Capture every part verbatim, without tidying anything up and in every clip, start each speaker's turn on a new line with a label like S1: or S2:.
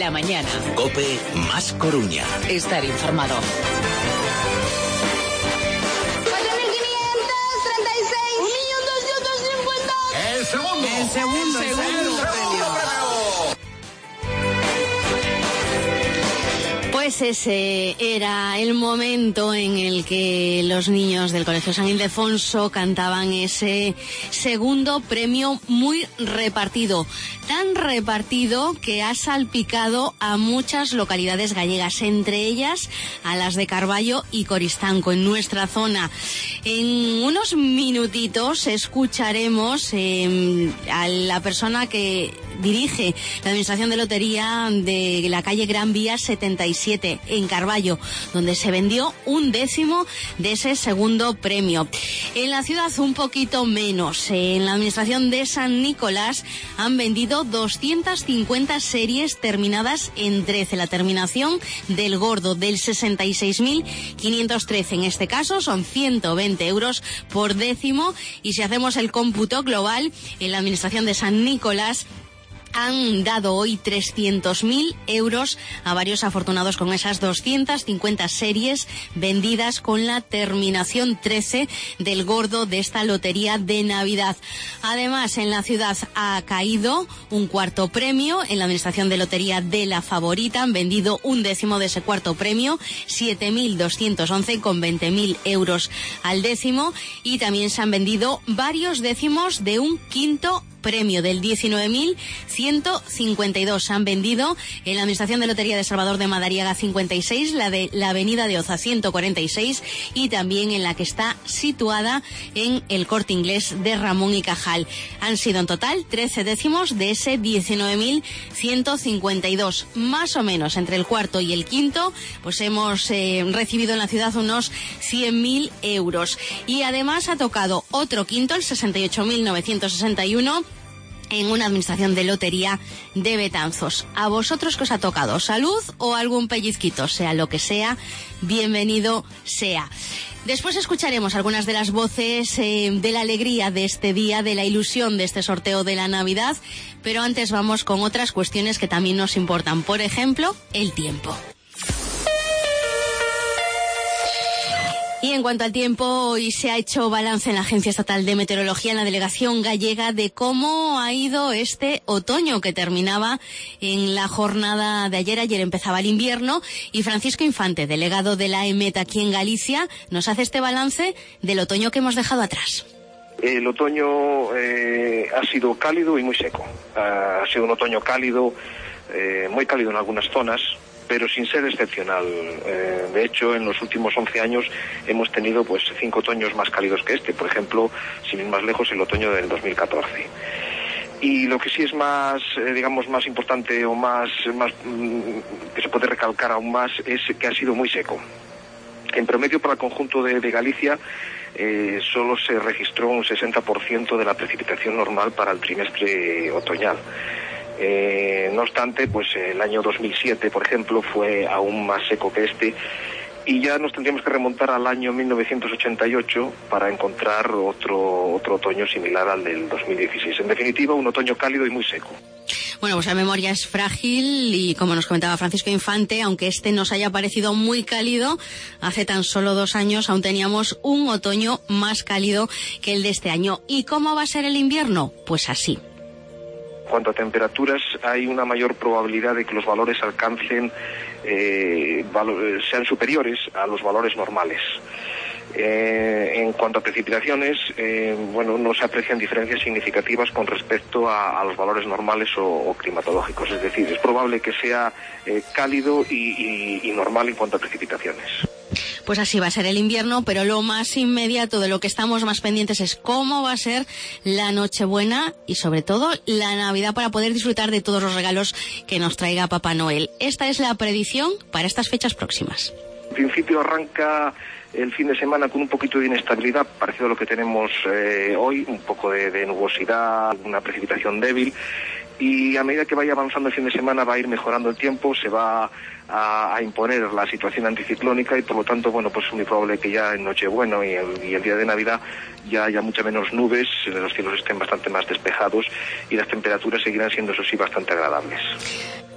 S1: la mañana.
S2: COPE más Coruña.
S1: Estar informado.
S3: El segundo.
S4: El segundo, el segundo,
S3: el segundo premio.
S5: Pues ese era el momento en el que los niños del Colegio San Ildefonso cantaban ese segundo premio muy repartido. Tan repartido que ha salpicado a muchas localidades gallegas, entre ellas a las de Carballo y Coristanco, en nuestra zona. En unos minutitos escucharemos eh, a la persona que dirige la Administración de Lotería de la calle Gran Vía setenta y siete, en Carballo, donde se vendió un décimo de ese segundo premio. En la ciudad un poquito menos. En la Administración de San Nicolás han vendido doscientas cincuenta series terminadas en trece. La terminación del gordo del sesenta y seis mil quinientos trece. En este caso son ciento veinte euros por décimo. Y si hacemos el cómputo global, en la Administración de San Nicolás han dado hoy trescientos mil euros a varios afortunados con esas doscientas cincuenta series vendidas con la terminación trece del gordo de esta lotería de Navidad. Además, en la ciudad ha caído un cuarto premio. En la Administración de Lotería de La Favorita han vendido un décimo de ese cuarto premio, siete mil doscientos once con veinte mil euros al décimo. Y también se han vendido varios décimos de un quinto premio del diecinueve mil ciento cincuenta y dos. Han vendido en la Administración de Lotería de Salvador de Madariaga cincuenta y seis, la de la Avenida de Oza ciento cuarenta y seis y también en la que está situada en el Corte Inglés de Ramón y Cajal. Han sido en total trece décimos de ese diecinueve mil ciento cincuenta y dos. Más o menos entre el cuarto y el quinto, pues hemos eh, recibido en la ciudad unos cien mil euros. Y además ha tocado otro quinto, el sesenta y ocho mil novecientos sesenta y uno, en una administración de lotería de Betanzos. ¿A vosotros qué os ha tocado? ¿Salud o algún pellizquito? Sea lo que sea, bienvenido sea. Después escucharemos algunas de las voces eh, de la alegría de este día, de la ilusión de este sorteo de la Navidad, pero antes vamos con otras cuestiones que también nos importan. Por ejemplo, el tiempo. Y en cuanto al tiempo, hoy se ha hecho balance en la Agencia Estatal de Meteorología, en la Delegación Gallega, de cómo ha ido este otoño que terminaba en la jornada de ayer. Ayer empezaba el invierno y Francisco Infante, delegado de la EMET aquí en Galicia, nos hace este balance del otoño que hemos dejado atrás.
S6: El otoño eh, ha sido cálido y muy seco. Ha sido un otoño cálido, eh, muy cálido en algunas zonas, pero sin ser excepcional. Eh, de hecho, en los últimos once años hemos tenido pues cinco otoños más cálidos que este. Por ejemplo, sin ir más lejos, el otoño del dos mil catorce. Y lo que sí es más, eh, digamos, más importante o más, más mm, que se puede recalcar aún más es que ha sido muy seco. En promedio para el conjunto de, de Galicia eh, solo se registró un sesenta por ciento de la precipitación normal para el trimestre otoñal. Eh, no obstante, pues el año dos mil siete, por ejemplo, fue aún más seco que este, y ya nos tendríamos que remontar al año mil novecientos ochenta y ocho para encontrar otro, otro otoño similar al del dos mil dieciséis. En definitiva, un otoño cálido y muy seco.
S5: Bueno, pues la memoria es frágil y, como nos comentaba Francisco Infante, aunque este nos haya parecido muy cálido, hace tan solo dos años aún teníamos un otoño más cálido que el de este año. ¿Y cómo va a ser el invierno? Pues así.
S6: En cuanto a temperaturas, hay una mayor probabilidad de que los valores alcancen, eh, valo- sean superiores a los valores normales. Eh, en cuanto a precipitaciones, eh, bueno, no se aprecian diferencias significativas con respecto a, a los valores normales o, o climatológicos. Es decir, es probable que sea eh, cálido y, y, y normal en cuanto a precipitaciones.
S5: Pues así va a ser el invierno, pero lo más inmediato, de lo que estamos más pendientes, es cómo va a ser la Nochebuena y sobre todo la Navidad, para poder disfrutar de todos los regalos que nos traiga Papá Noel. Esta es la predicción para estas fechas próximas.
S6: En principio arranca el fin de semana con un poquito de inestabilidad, parecido a lo que tenemos eh, hoy, un poco de, de nubosidad, una precipitación débil, y a medida que vaya avanzando el fin de semana va a ir mejorando el tiempo, se va a, a imponer la situación anticiclónica y por lo tanto, bueno, pues es muy probable que ya en Nochebuena y el, y el día de Navidad ya haya mucha menos nubes, los cielos estén bastante más despejados y las temperaturas seguirán siendo, eso sí, bastante agradables.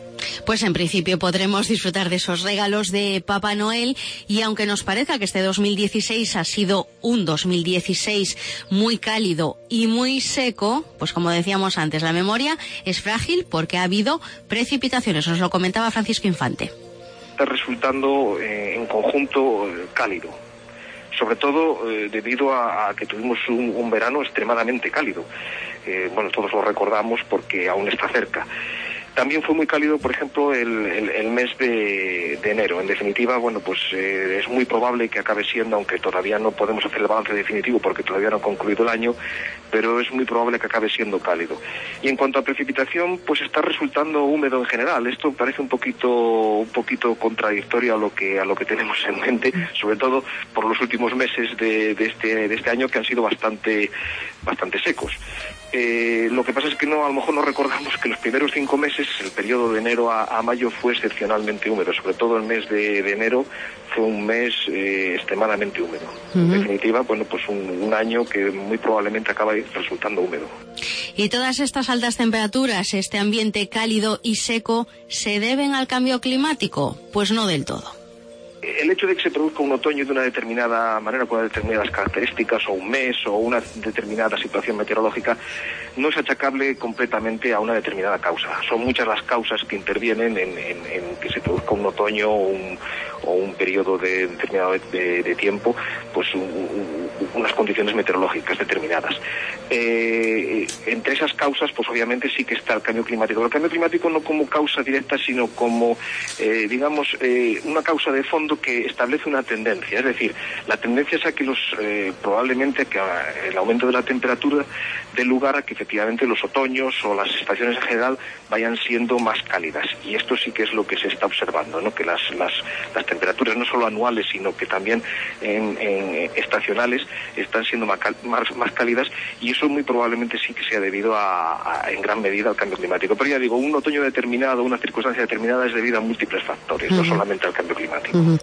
S5: Pues en principio podremos disfrutar de esos regalos de Papá Noel, y aunque nos parezca que este dos mil dieciséis ha sido un dos mil dieciséis muy cálido y muy seco, pues como decíamos antes, la memoria es frágil porque ha habido precipitaciones. Nos lo comentaba Francisco Infante.
S6: Está resultando eh, en conjunto eh, cálido, sobre todo eh, debido a, a que tuvimos un, un verano extremadamente cálido. Eh, bueno, todos lo recordamos porque aún está cerca. También fue muy cálido, por ejemplo, el, el, el mes de, de enero. En definitiva, bueno, pues eh, es muy probable que acabe siendo, aunque todavía no podemos hacer el balance definitivo porque todavía no ha concluido el año, pero es muy probable que acabe siendo cálido. Y en cuanto a precipitación, pues está resultando húmedo en general. Esto parece un poquito un poquito contradictorio a lo que a lo que tenemos en mente, sobre todo por los últimos meses de, de este de este año, que han sido bastante bastante secos. Eh, lo que pasa es que no, a lo mejor no recordamos que los primeros cinco meses, el periodo de enero a, a mayo, fue excepcionalmente húmedo. Sobre todo el mes de, de enero fue un mes eh, extremadamente húmedo. Uh-huh. En definitiva, bueno, pues un, un año que muy probablemente acaba resultando húmedo.
S5: ¿Y todas estas altas temperaturas, este ambiente cálido y seco, se deben al cambio climático? Pues no del todo.
S6: El hecho de que se produzca un otoño de una determinada manera, con determinadas características, o un mes, o una determinada situación meteorológica, no es achacable completamente a una determinada causa. Son muchas las causas que intervienen en, en, en que se produzca un otoño o un, o un periodo de, determinado de, de, de tiempo, pues un, un, unas condiciones meteorológicas determinadas. Eh, entre esas causas, pues obviamente sí que está el cambio climático. El cambio climático no como causa directa, sino como, eh, digamos, eh, una causa de fondo que establece una tendencia. Es decir, la tendencia es a que los, eh, probablemente que el aumento de la temperatura dé lugar a que efectivamente los otoños o las estaciones en general vayan siendo más cálidas. Y esto sí que es lo que se está observando, ¿no? Que las, las, las temperaturas no solo anuales, sino que también en, en estacionales están siendo más, más, más cálidas, y eso muy probablemente sí que sea debido a, a, en gran medida al cambio climático. Pero ya digo, un otoño determinado, una circunstancia determinada es debido a múltiples factores, uh-huh. no solamente al cambio climático. Uh-huh.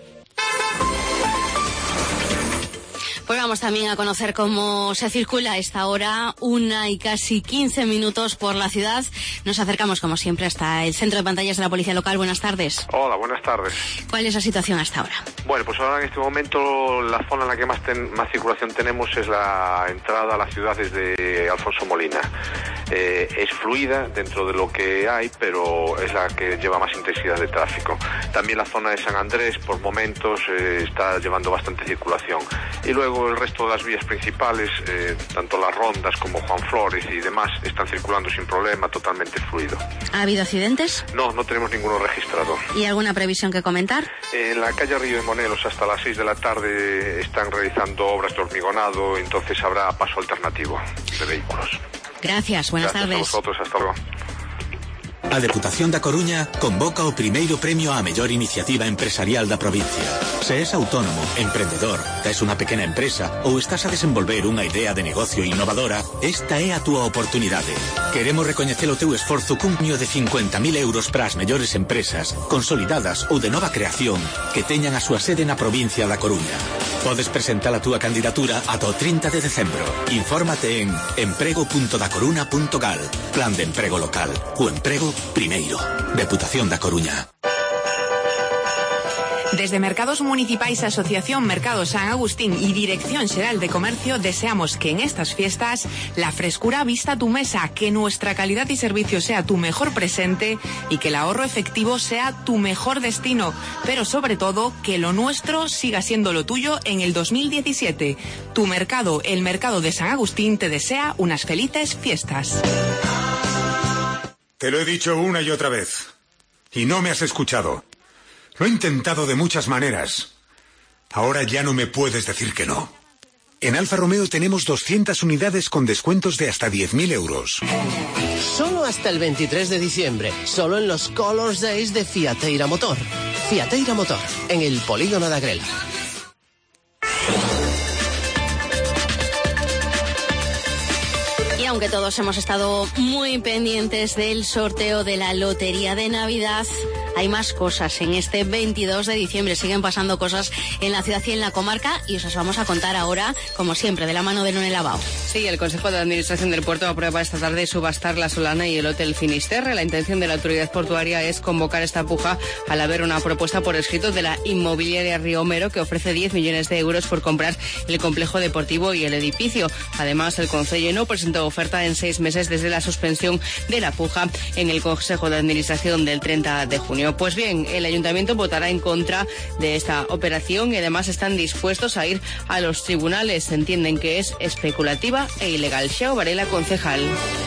S5: Pues vamos también a conocer cómo se circula a esta hora, una y casi quince minutos por la ciudad. Nos acercamos, como siempre, hasta el centro de pantallas de la Policía Local. Buenas tardes.
S1: Hola, buenas tardes.
S5: ¿Cuál es la situación hasta ahora?
S1: Bueno, pues ahora en este momento la zona en la que más, ten, más circulación tenemos es la entrada a la ciudad desde Alfonso Molina. Eh, es fluida dentro de lo que hay, pero es la que lleva más intensidad de tráfico. También la zona de San Andrés, por momentos, eh, está llevando bastante circulación. Y luego el resto de las vías principales, eh, tanto las rondas como Juan Flores y demás, están circulando sin problema, totalmente fluido.
S5: ¿Ha habido accidentes?
S1: No, no tenemos ninguno registrado.
S5: ¿Y alguna previsión que comentar?
S1: En la calle Río de Monelos hasta las seis de la tarde están realizando obras de hormigonado, entonces habrá paso alternativo de vehículos.
S5: Gracias, buenas
S1: Gracias
S5: tardes.
S1: a vosotros, hasta luego.
S2: A Deputación da Coruña convoca o primeiro premio á mellor iniciativa empresarial da provincia. Se és autónomo, emprendedor, tes unha pequena empresa ou estás a desenvolver unha idea de negocio innovadora, esta é a túa oportunidade. Queremos recoñecer o teu esforzo cun premio de cincuenta mil euros para as mellores empresas, consolidadas ou de nova creación, que teñan a súa sede na provincia da Coruña. Podes presentar a túa candidatura ata o trinta de decembro. Infórmate en emprego punto da coruna punto gal. Plan de emprego local. O emprego primeiro. Deputación da Coruña.
S4: Desde Mercados Municipais, Asociación Mercado San Agustín y Dirección Xeral de Comercio deseamos que en estas fiestas la frescura vista tu mesa, que nuestra calidad y servicio sea tu mejor presente y que el ahorro efectivo sea tu mejor destino, pero sobre todo que lo nuestro siga siendo lo tuyo en el dos mil diecisiete. Tu mercado, el Mercado de San Agustín, te desea unas felices fiestas.
S7: Te lo he dicho una y otra vez y no me has escuchado. Lo he intentado de muchas maneras. Ahora ya no me puedes decir que no. En Alfa Romeo tenemos doscientas unidades con descuentos de hasta diez mil euros.
S8: Solo hasta el veintitrés de diciembre. Solo en los Colors Days de Fiateira Motor. Fiateira Motor, en el Polígono de Agrela.
S5: Y aunque todos hemos estado muy pendientes del sorteo de la Lotería de Navidad, hay más cosas en este veintidós de diciembre. Siguen pasando cosas en la ciudad y en la comarca y os las vamos a contar ahora, como siempre, de la mano de None Lavao.
S9: Sí, el Consejo de Administración del Puerto aprueba esta tarde subastar la Solana y el Hotel Finisterre. La intención de la autoridad portuaria es convocar esta puja al haber una propuesta por escrito de la inmobiliaria Río Homero que ofrece diez millones de euros por comprar el complejo deportivo y el edificio. Además, el Concello no presentó oferta en seis meses desde la suspensión de la puja en el Consejo de Administración del treinta de junio. Pues bien, el Ayuntamiento votará en contra de esta operación y además están dispuestos a ir a los tribunales. Entienden que es especulativa e ilegal. Xao Varela, concejal.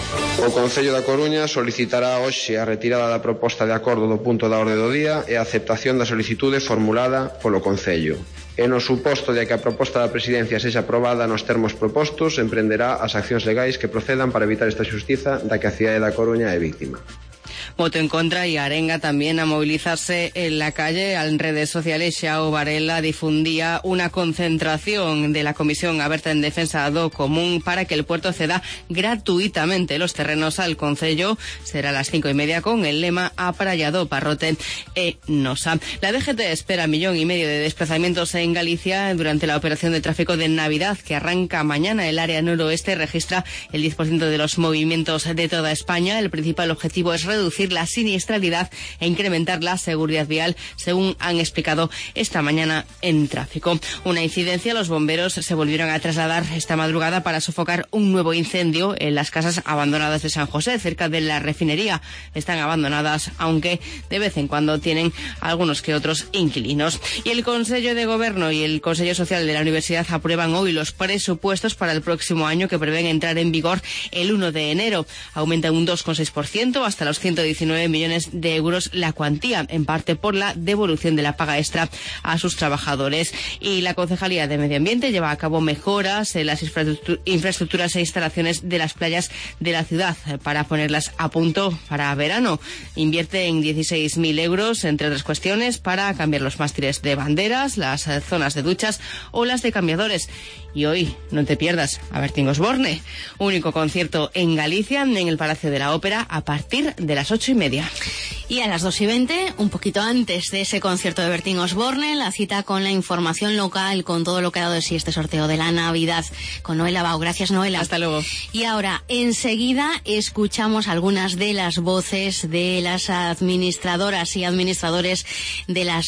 S10: O Concello da Coruña solicitará hoxe a retirada da proposta de acordo do punto da orde do día e a aceptación da solicitude formulada polo Concello. E no suposto de que a proposta da Presidencia sexa aprobada nos termos propostos, emprenderá as accións legais que procedan para evitar esta xustiza da que a cidade da Coruña é víctima.
S9: Voto en contra y arenga también a movilizarse en la calle. En redes sociales, Xao Varela difundía una concentración de la Comisión Aberta en Defensa do Común para que el puerto ceda gratuitamente los terrenos al Concello. Será a las cinco y media con el lema Aprallado Parrote e Nosa. La D G T espera millón y medio de desplazamientos en Galicia durante la operación de tráfico de Navidad que arranca mañana. El área noroeste registra el diez por ciento de los movimientos de toda España. El principal objetivo es reducir la siniestralidad e incrementar la seguridad vial, según han explicado esta mañana en tráfico. Una incidencia, los bomberos se volvieron a trasladar esta madrugada para sofocar un nuevo incendio en las casas abandonadas de San José, cerca de la refinería. Están abandonadas, aunque de vez en cuando tienen algunos que otros inquilinos. Y el Consejo de Gobierno y el Consejo Social de la Universidad aprueban hoy los presupuestos para el próximo año que prevén entrar en vigor el uno de enero. Aumenta un dos coma seis por ciento hasta los ciento diecinueve millones de euros la cuantía, en parte por la devolución de la paga extra a sus trabajadores. Y la Concejalía de Medio Ambiente lleva a cabo mejoras en las infraestructuras e instalaciones de las playas de la ciudad para ponerlas a punto para verano. Invierte en dieciséis mil euros, entre otras cuestiones, para cambiar los mástiles de banderas, las zonas de duchas o las de cambiadores. Y hoy, no te pierdas a Bertín Osborne, único concierto en Galicia, en el Palacio de la Ópera, a partir de las ocho y media.
S5: Y a las dos y veinte, un poquito antes de ese concierto de Bertín Osborne, la cita con la información local, con todo lo que ha dado de sí este sorteo de la Navidad, con Noela Lavao. Gracias, Noela.
S9: Hasta luego.
S5: Y ahora, enseguida, escuchamos algunas de las voces de las administradoras y administradores de los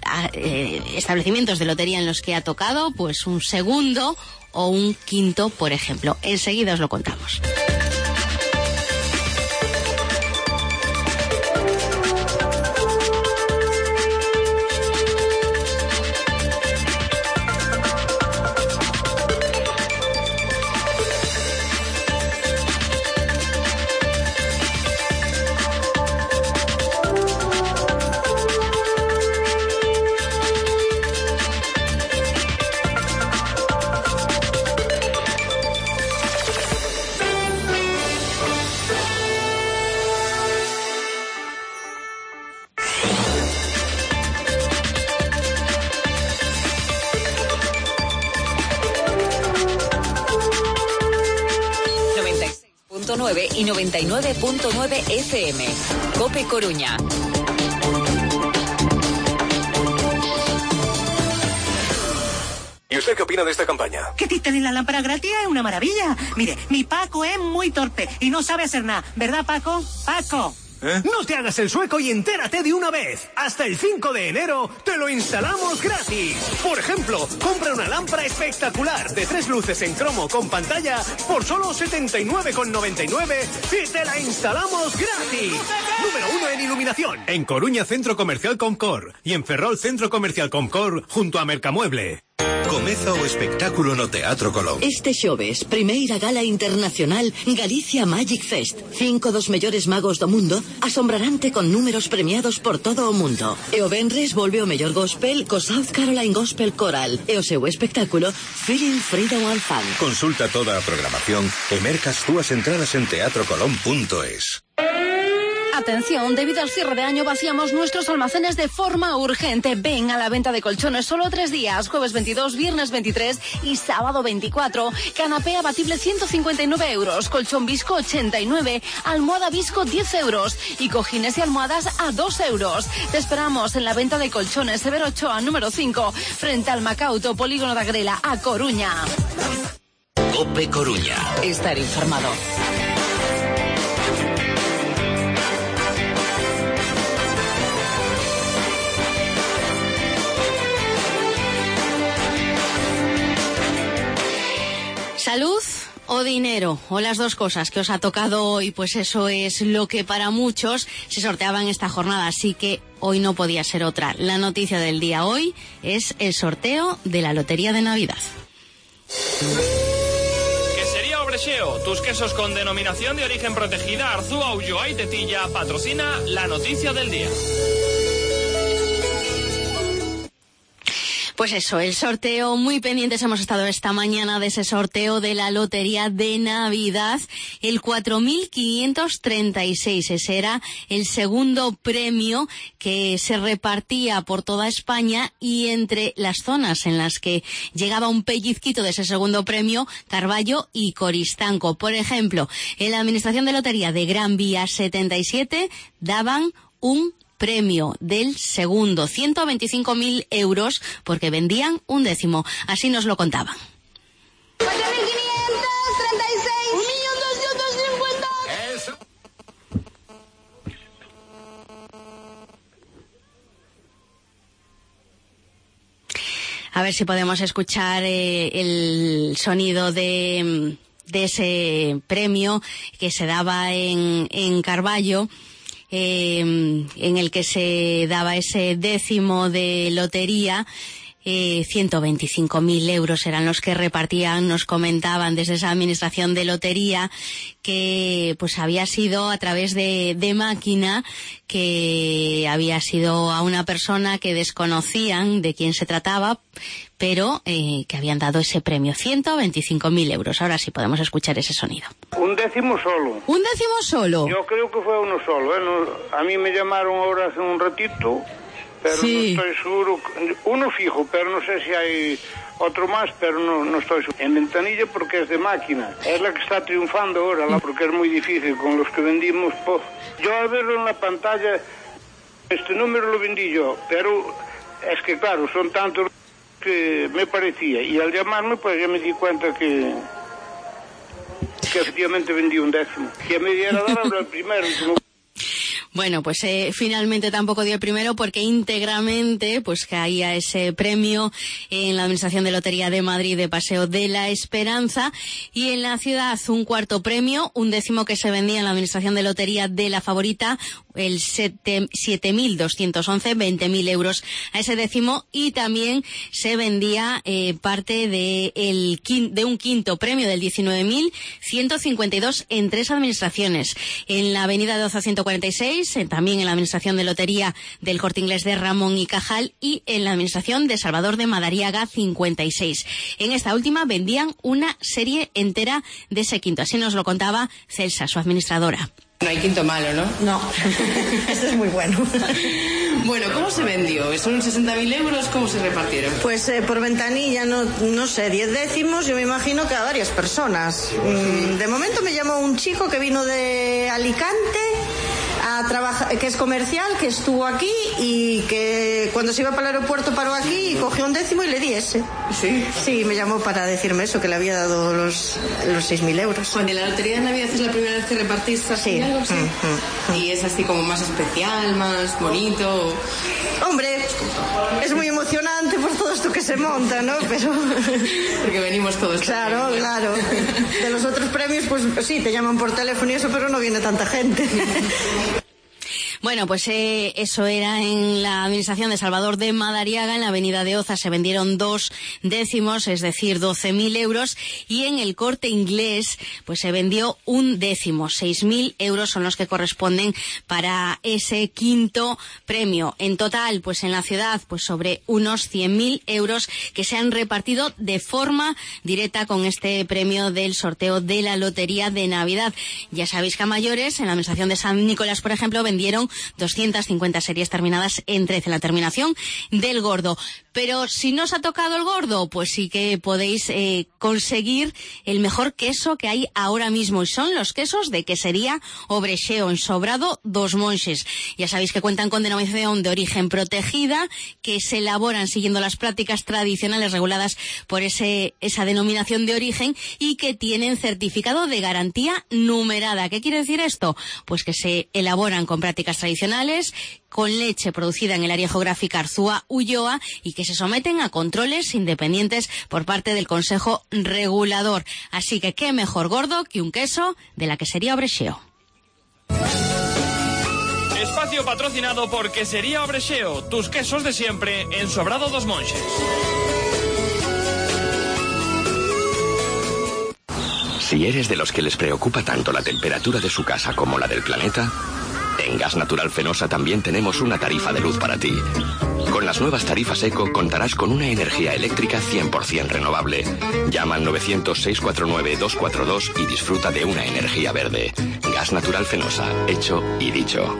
S5: eh, establecimientos de lotería en los que ha tocado, pues un segundo o un quinto, por ejemplo. Enseguida os lo contamos.
S11: y noventa y nueve punto nueve F M. COPE Coruña.
S12: ¿Y usted qué opina de esta campaña?
S13: Que ti tenéis la lámpara gratis es una maravilla. Mire, mi Paco es muy torpe y no sabe hacer nada. ¿Verdad, Paco? Paco.
S14: ¿Eh? No te hagas el sueco y entérate de una vez. Hasta el cinco de enero te lo instalamos gratis. Por ejemplo, compra una lámpara espectacular de tres luces en cromo con pantalla por solo setenta y nueve con noventa y nueve y te la instalamos gratis. Número uno en iluminación. En Coruña, Centro Comercial Comcor. Y en Ferrol, Centro Comercial Comcor, junto a Mercamueble.
S15: Comeza o espectáculo no Teatro Colón.
S16: Este xoves, primeira gala internacional Galicia Magic Fest. Cinco dos mellores magos do mundo asombrarante con números premiados por todo o mundo. E o venres volve o mellor gospel co South Carolina Gospel Choral. E o seu espectáculo Feeling Freedom and Fun.
S15: Consulta toda a programación e merca as túas entradas en teatro colón punto es.
S17: Atención, debido al cierre de año vaciamos nuestros almacenes de forma urgente. Ven a la venta de colchones solo tres días, jueves veintidós, viernes veintitrés y sábado veinticuatro. Canapé abatible ciento cincuenta y nueve euros, colchón Visco ochenta y nueve, almohada Visco diez euros y cojines y almohadas a dos euros. Te esperamos en la venta de colchones Severo Ochoa número cinco, frente al Macauto, Polígono de Agrela, a Coruña.
S15: COPE Coruña.
S11: Estar informado.
S5: ¿Salud o dinero? O las dos cosas que os ha tocado hoy, pues eso es lo que para muchos se sorteaba en esta jornada, así que hoy no podía ser otra. La noticia del día hoy es el sorteo de la Lotería de Navidad.
S18: Quesería Obrexeo, tus quesos con denominación de origen protegida, Arzúa, Ulloa y Tetilla, patrocina la noticia del día.
S5: Pues eso, el sorteo, muy pendientes hemos estado esta mañana de ese sorteo de la Lotería de Navidad, el cuatro mil quinientos treinta y seis. Ese era el segundo premio que se repartía por toda España, y entre las zonas en las que llegaba un pellizquito de ese segundo premio, Carballo y Coristanco. Por ejemplo, en la Administración de Lotería de Gran Vía setenta y siete daban un premio del segundo, ciento veinticinco mil euros, porque vendían un décimo. Así nos lo contaban.
S19: cuatro mil quinientos treinta y seis, un millón doscientos cincuenta.
S5: A ver si podemos escuchar eh, el sonido de, de ese premio que se daba en, en Carballo. Eh, en el que se daba ese décimo de lotería. Eh, ciento veinticinco mil euros eran los que repartían. Nos comentaban desde esa administración de lotería que pues había sido a través de, de máquina, que había sido a una persona que desconocían de quién se trataba, pero eh, que habían dado ese premio, ciento veinticinco mil euros. Ahora sí podemos escuchar ese sonido.
S20: Un décimo solo.
S5: ¿Un décimo solo?
S20: Yo creo que fue uno solo. ¿eh? No, a mí me llamaron ahora hace un ratito, pero sí. No estoy seguro. Uno fijo, pero no sé si hay otro más, pero no, no estoy seguro. En ventanilla, porque es de máquina. Es la que está triunfando ahora, ¿la? Porque es muy difícil con los que vendimos. Pues, yo al verlo en la pantalla, este número lo vendí yo, pero es que claro, son tantos que me parecía, y al llamarme pues ya me di cuenta que que efectivamente vendí un décimo, que me diera dar ahora el primero. Como...
S5: Bueno, pues eh, finalmente tampoco dio el primero, porque íntegramente pues caía ese premio en la Administración de Lotería de Madrid de Paseo de la Esperanza, y en la ciudad un cuarto premio, un décimo que se vendía en la Administración de Lotería de La Favorita, el siete mil doscientos once, veinte mil euros a ese décimo, y también se vendía eh, parte de, el, de un quinto premio del diecinueve mil ciento cincuenta y dos en tres administraciones, en la Avenida de Oza ciento cuarenta y seis, eh, también en la Administración de Lotería del Corte Inglés de Ramón y Cajal, y en la Administración de Salvador de Madariaga cincuenta y seis. En esta última vendían una serie entera de ese quinto. Así nos lo contaba Celsa, su administradora.
S9: No hay quinto malo, ¿no?
S21: No, este es muy bueno.
S9: Bueno, ¿cómo se vendió? ¿Son sesenta mil euros? ¿Cómo se repartieron?
S21: Pues eh, por ventanilla, no, no sé, diez décimos, yo me imagino que a varias personas. Mm, de momento me llamó un chico que vino de Alicante a trabajar, que es comercial, que estuvo aquí y que cuando se iba para el aeropuerto paró aquí y cogió un décimo y le di ese.
S9: ¿Sí?
S21: Sí, me llamó para decirme eso, que le había dado los, los seis mil euros.
S9: Cuando la Lotería de Navidad es la primera vez que repartís así,
S21: sí.
S9: Algo, ¿sí? Uh, uh, uh. Y es así como más especial, más bonito.
S21: Hombre, es muy emocionante por todo esto que se monta, ¿no? Pero...
S9: Porque venimos todos.
S21: Claro,
S9: también,
S21: claro. De los otros premios, pues sí, te llaman por teléfono y eso, pero no viene tanta gente.
S5: Bueno, pues eh, eso era en la administración de Salvador de Madariaga. En la avenida de Oza se vendieron dos décimos, es decir, doce mil euros. Y en el Corte Inglés, pues se vendió un décimo. seis mil euros son los que corresponden para ese quinto premio. En total, pues en la ciudad, pues sobre unos cien mil euros que se han repartido de forma directa con este premio del sorteo de la Lotería de Navidad. Ya sabéis que a mayores, en la administración de San Nicolás, por ejemplo, vendieron doscientas cincuenta series terminadas en trece, la terminación del gordo. Pero si no os ha tocado el gordo, pues sí que podéis eh, conseguir el mejor queso que hay ahora mismo. Y son los quesos de Quesería Obrexeo, en Sobrado dos Monxes. Ya sabéis que cuentan con denominación de origen protegida, que se elaboran siguiendo las prácticas tradicionales reguladas por ese esa denominación de origen y que tienen certificado de garantía numerada. ¿Qué quiere decir esto? Pues que se elaboran con prácticas tradicionales, con leche producida en el área geográfica Arzúa-Ulloa y que se someten a controles independientes por parte del Consejo Regulador. Así que qué mejor gordo que un queso de la Quesería Obrexeo.
S18: Espacio patrocinado por Quesería Obrexeo, tus quesos de siempre en Sobrado dos Monxes.
S3: Si eres de los que les preocupa tanto la temperatura de su casa como la del planeta, en Gas Natural Fenosa también tenemos una tarifa de luz para ti. Con las nuevas tarifas Eco contarás con una energía eléctrica cien por ciento renovable. Llama al novecientos, seiscientos cuarenta y nueve, doscientos cuarenta y dos y disfruta de una energía verde. Gas Natural Fenosa, hecho y dicho.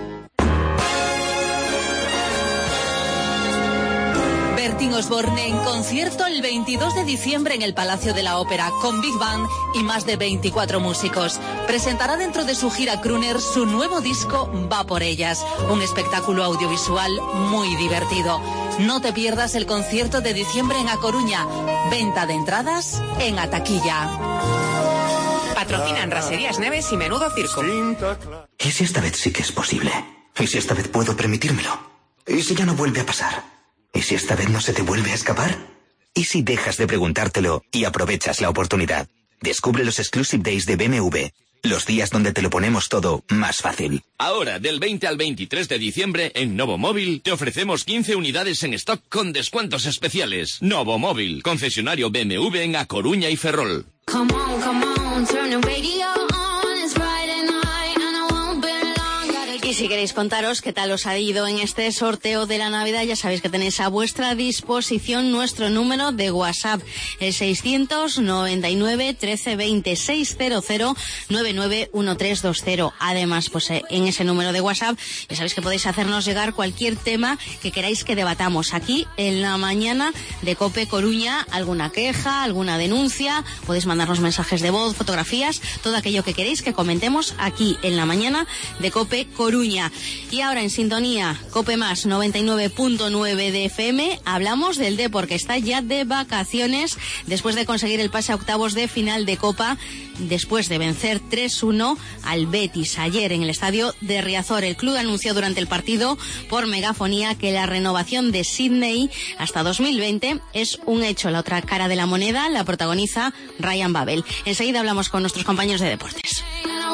S22: Bertín Osborne en concierto el veintidós de diciembre en el Palacio de la Ópera con Big Band y más de veinticuatro músicos. Presentará dentro de su gira crooner su nuevo disco Va por ellas, un espectáculo audiovisual muy divertido. No te pierdas el concierto de diciembre en A Coruña. Venta de entradas en Ataquilla.
S4: Patrocinan Raserías Neves y Menudo Circo.
S23: ¿Y si esta vez sí que es posible? ¿Y si esta vez puedo permitírmelo? ¿Y si ya no vuelve a pasar? ¿Y si esta vez no se te vuelve a escapar? ¿Y si dejas de preguntártelo y aprovechas la oportunidad? Descubre los Exclusive Days de B M W, los días donde te lo ponemos todo más fácil.
S24: Ahora, del veinte al veintitrés de diciembre, en Novo Móvil, te ofrecemos quince unidades en stock con descuentos especiales. Novo Móvil, concesionario B M W en A Coruña y Ferrol.
S5: Come on, come on, turn the radio on, it's Friday night and I won't be long. Y si queréis contaros qué tal os ha ido en este sorteo de la Navidad, ya sabéis que tenéis a vuestra disposición nuestro número de WhatsApp, el seiscientos noventa y nueve, trece, veinte, seiscientos nueve nueve uno tres dos cero. Además, pues en ese número de WhatsApp ya sabéis que podéis hacernos llegar cualquier tema que queráis que debatamos aquí en la mañana de COPE Coruña, alguna queja, alguna denuncia, podéis mandarnos mensajes de voz, fotografías, todo aquello que queréis que comentemos aquí en la mañana de COPE Coruña. Y ahora en sintonía COPE Más noventa y nueve punto nueve de F M hablamos del Depor, que está ya de vacaciones después de conseguir el pase a octavos de final de Copa, después de vencer tres uno al Betis ayer en el estadio de Riazor. El club anunció durante el partido por megafonía que la renovación de Sydney hasta dos mil veinte es un hecho. La otra cara de la moneda la protagoniza Ryan Babel. Enseguida hablamos con nuestros compañeros de deportes.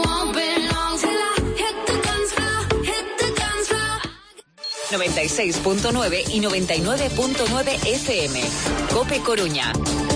S11: noventa y seis punto nueve y noventa y nueve punto nueve F M. COPE Coruña.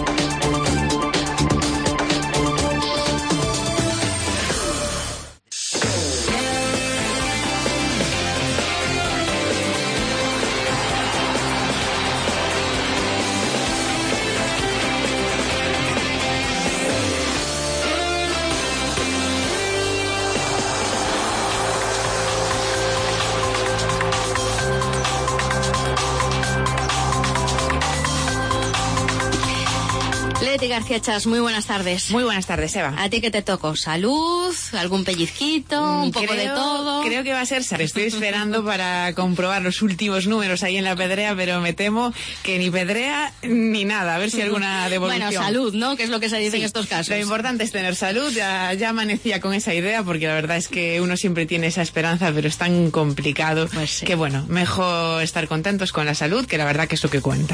S5: Leti García Chas, muy buenas tardes.
S4: Muy buenas tardes, Eva.
S5: ¿A ti qué te tocó? ¿Salud? ¿Algún pellizquito? ¿Un
S4: creo,
S5: poco de todo?
S4: Creo que va a ser salud. Estoy esperando para comprobar los últimos números ahí en la pedrea, pero me temo que ni pedrea ni nada. A ver si hay alguna devolución.
S5: Bueno, salud, ¿no? Que es lo que se dice
S4: sí,
S5: en estos casos.
S4: Lo importante es tener salud. Ya, ya amanecía con esa idea, porque la verdad es que uno siempre tiene esa esperanza, pero es tan complicado
S5: pues sí.
S4: que, bueno, mejor estar contentos con la salud, que la verdad que es lo que cuenta.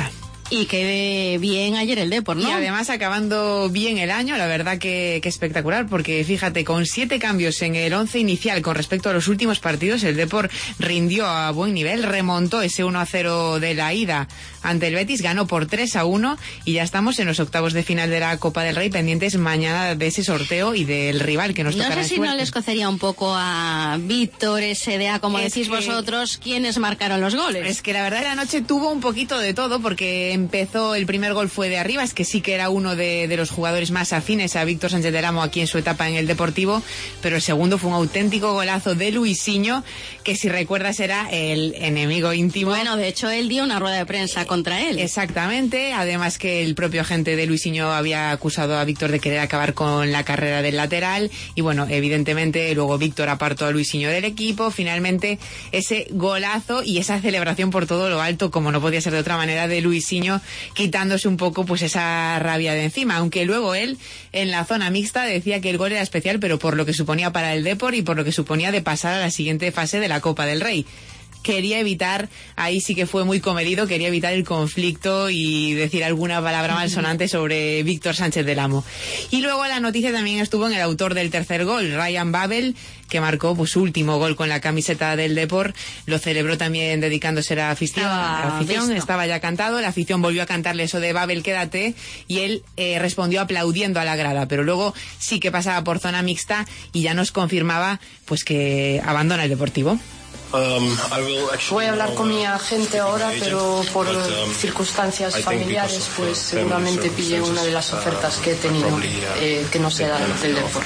S5: Y que bien ayer el Depor, ¿no?
S4: Y además acabando bien el año, la verdad que, que espectacular, porque fíjate, con siete cambios en el once inicial con respecto a los últimos partidos, el Depor rindió a buen nivel, remontó ese uno a cero de la ida ante el Betis, ganó por tres a uno y ya estamos en los octavos de final de la Copa del Rey, pendientes mañana de ese sorteo y del rival que nos
S5: no
S4: tocará.
S5: No sé si
S4: suerte.
S5: no les cocería un poco a Víctor, S D A, como es decís que... vosotros, quienes marcaron los goles.
S4: Es que la verdad la noche tuvo un poquito de todo, porque empezó, el primer gol fue de Arribas, que sí que era uno de, de los jugadores más afines a Víctor Sánchez del Amo aquí en su etapa en el Deportivo, pero el segundo fue un auténtico golazo de Luisinho, que si recuerdas era el enemigo íntimo.
S5: Bueno, de hecho él dio una rueda de prensa contra él.
S4: Exactamente, además que el propio agente de Luisinho había acusado a Víctor de querer acabar con la carrera del lateral, y bueno, evidentemente luego Víctor apartó a Luisinho del equipo, finalmente ese golazo y esa celebración por todo lo alto, como no podía ser de otra manera, de Luisinho, quitándose un poco pues esa rabia de encima, aunque luego él en la zona mixta decía que el gol era especial, pero por lo que suponía para el Depor y por lo que suponía de pasar a la siguiente fase de la Copa del Rey. Quería evitar, ahí sí que fue muy comedido, quería evitar el conflicto y decir alguna palabra malsonante sobre Víctor Sánchez del Amo. Y luego la noticia también estuvo en el autor del tercer gol, Ryan Babel, que marcó pues su último gol con la camiseta del Depor. Lo celebró también dedicándose a la afición,
S5: ah,
S4: la afición estaba ya cantado, la afición volvió a cantarle eso de Babel, quédate, y él eh, respondió aplaudiendo a la grada, pero luego sí que pasaba por zona mixta y ya nos confirmaba pues que abandona el Deportivo.
S1: Voy a hablar con mi agente ahora, pero por circunstancias familiares, pues seguramente pille una de las ofertas que he tenido, eh, que no sea del Depor.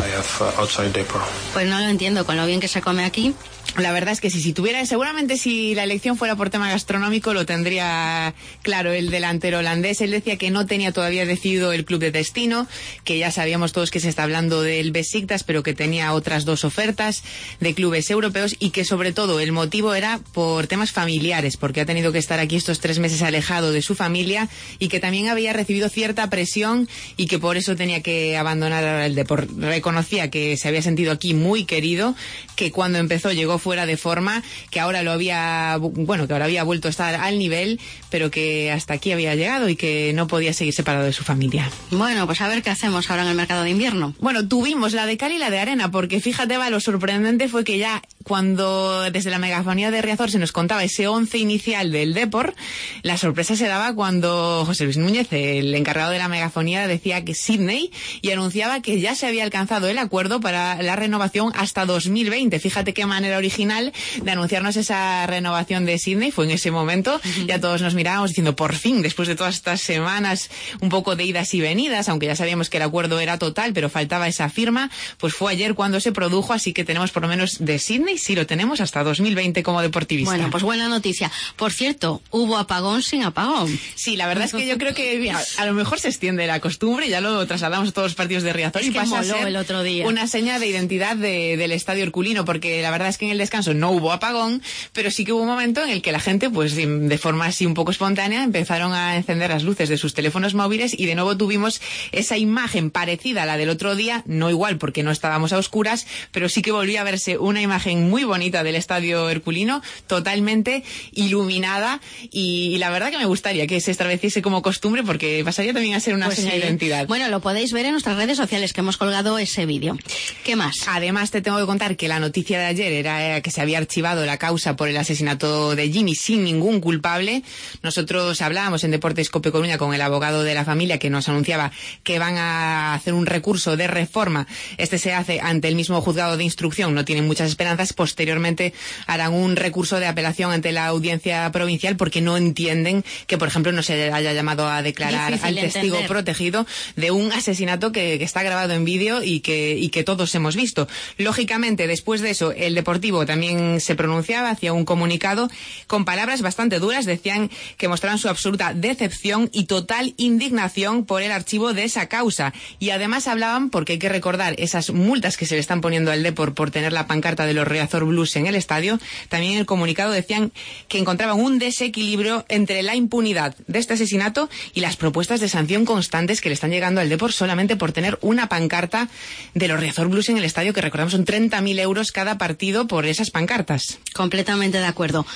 S5: Pues no lo entiendo, con lo bien que se come aquí.
S4: La verdad es que si, si tuviera, seguramente si la elección fuera por tema gastronómico lo tendría claro el delantero holandés. Él decía que no tenía todavía decidido el club de destino, que ya sabíamos todos que se está hablando del Besiktas, pero que tenía otras dos ofertas de clubes europeos y que sobre todo el motivo era por temas familiares, porque ha tenido que estar aquí estos tres meses alejado de su familia y que también había recibido cierta presión y que por eso tenía que abandonar el Depor. Reconocía que se había sentido aquí muy querido, que cuando empezó llegó fuera de forma, que ahora lo había, bueno, que ahora había vuelto a estar al nivel, pero que hasta aquí había llegado y que no podía seguir separado de su familia.
S5: Bueno, pues a ver qué hacemos ahora en el mercado de invierno.
S4: Bueno, tuvimos la de cal y la de arena, porque fíjate, va, lo sorprendente fue que ya cuando desde la megafonía de Riazor se nos contaba ese once inicial del Depor, la sorpresa se daba cuando José Luis Núñez, el encargado de la megafonía, decía que Sydney y anunciaba que ya se había alcanzado el acuerdo para la renovación hasta dos mil veinte. Fíjate qué manera original de anunciarnos esa renovación de Sydney, fue en ese momento, uh-huh. Ya todos nos mirábamos diciendo, por fin, después de todas estas semanas un poco de idas y venidas, aunque ya sabíamos que el acuerdo era total, pero faltaba esa firma, pues fue ayer cuando se produjo, así que tenemos por lo menos de Sydney, sí lo tenemos hasta dos mil veinte como deportivista.
S5: Bueno, pues buena noticia. Por cierto, hubo apagón sin apagón.
S4: Sí, la verdad es que yo creo que mira, a lo mejor se extiende la costumbre, ya lo trasladamos a todos los partidos de Riazor,
S5: es
S4: y
S5: que
S4: pasa
S5: moló
S4: a ser
S5: el otro día.
S4: Una seña de identidad de, del estadio herculino, porque la verdad es que en el descanso no hubo apagón, pero sí que hubo un momento en el que la gente, pues de forma así un poco espontánea, empezaron a encender las luces de sus teléfonos móviles y de nuevo tuvimos esa imagen parecida a la del otro día, no igual porque no estábamos a oscuras, pero sí que volvió a verse una imagen muy bonita del estadio herculino, totalmente iluminada, y, y la verdad que me gustaría que se estableciese como costumbre, porque pasaría también a ser una
S5: pues
S4: seña
S5: sí.
S4: de identidad.
S5: Bueno, lo podéis ver en nuestras redes sociales, que hemos colgado ese vídeo. ¿Qué más?
S4: Además, te tengo que contar que la noticia de ayer era que se había archivado la causa por el asesinato de Jimmy sin ningún culpable. Nosotros hablábamos en Deportes Cope Coruña con el abogado de la familia, que nos anunciaba que van a hacer un recurso de reforma. Este se hace ante el mismo juzgado de instrucción, no tienen muchas esperanzas. Posteriormente harán un recurso de apelación ante la audiencia provincial, porque no entienden que, por ejemplo, no se haya llamado a declarar
S5: Difícil
S4: al testigo
S5: entender.
S4: protegido de un asesinato que, que está grabado en vídeo y que, y que todos hemos visto. Lógicamente, después de eso, el Deportivo también se pronunciaba, hacía un comunicado con palabras bastante duras. Decían que mostraban su absoluta decepción y total indignación por el archivo de esa causa. Y además hablaban, porque hay que recordar esas multas que se le están poniendo al Depor por tener la pancarta de los Riazor Blues en el estadio. También en el comunicado decían que encontraban un desequilibrio entre la impunidad de este asesinato y las propuestas de sanción constantes que le están llegando al Depor solamente por tener una pancarta de los Riazor Blues en el estadio, que recordamos son treinta mil euros cada partido por esas pancartas.
S5: Completamente de acuerdo.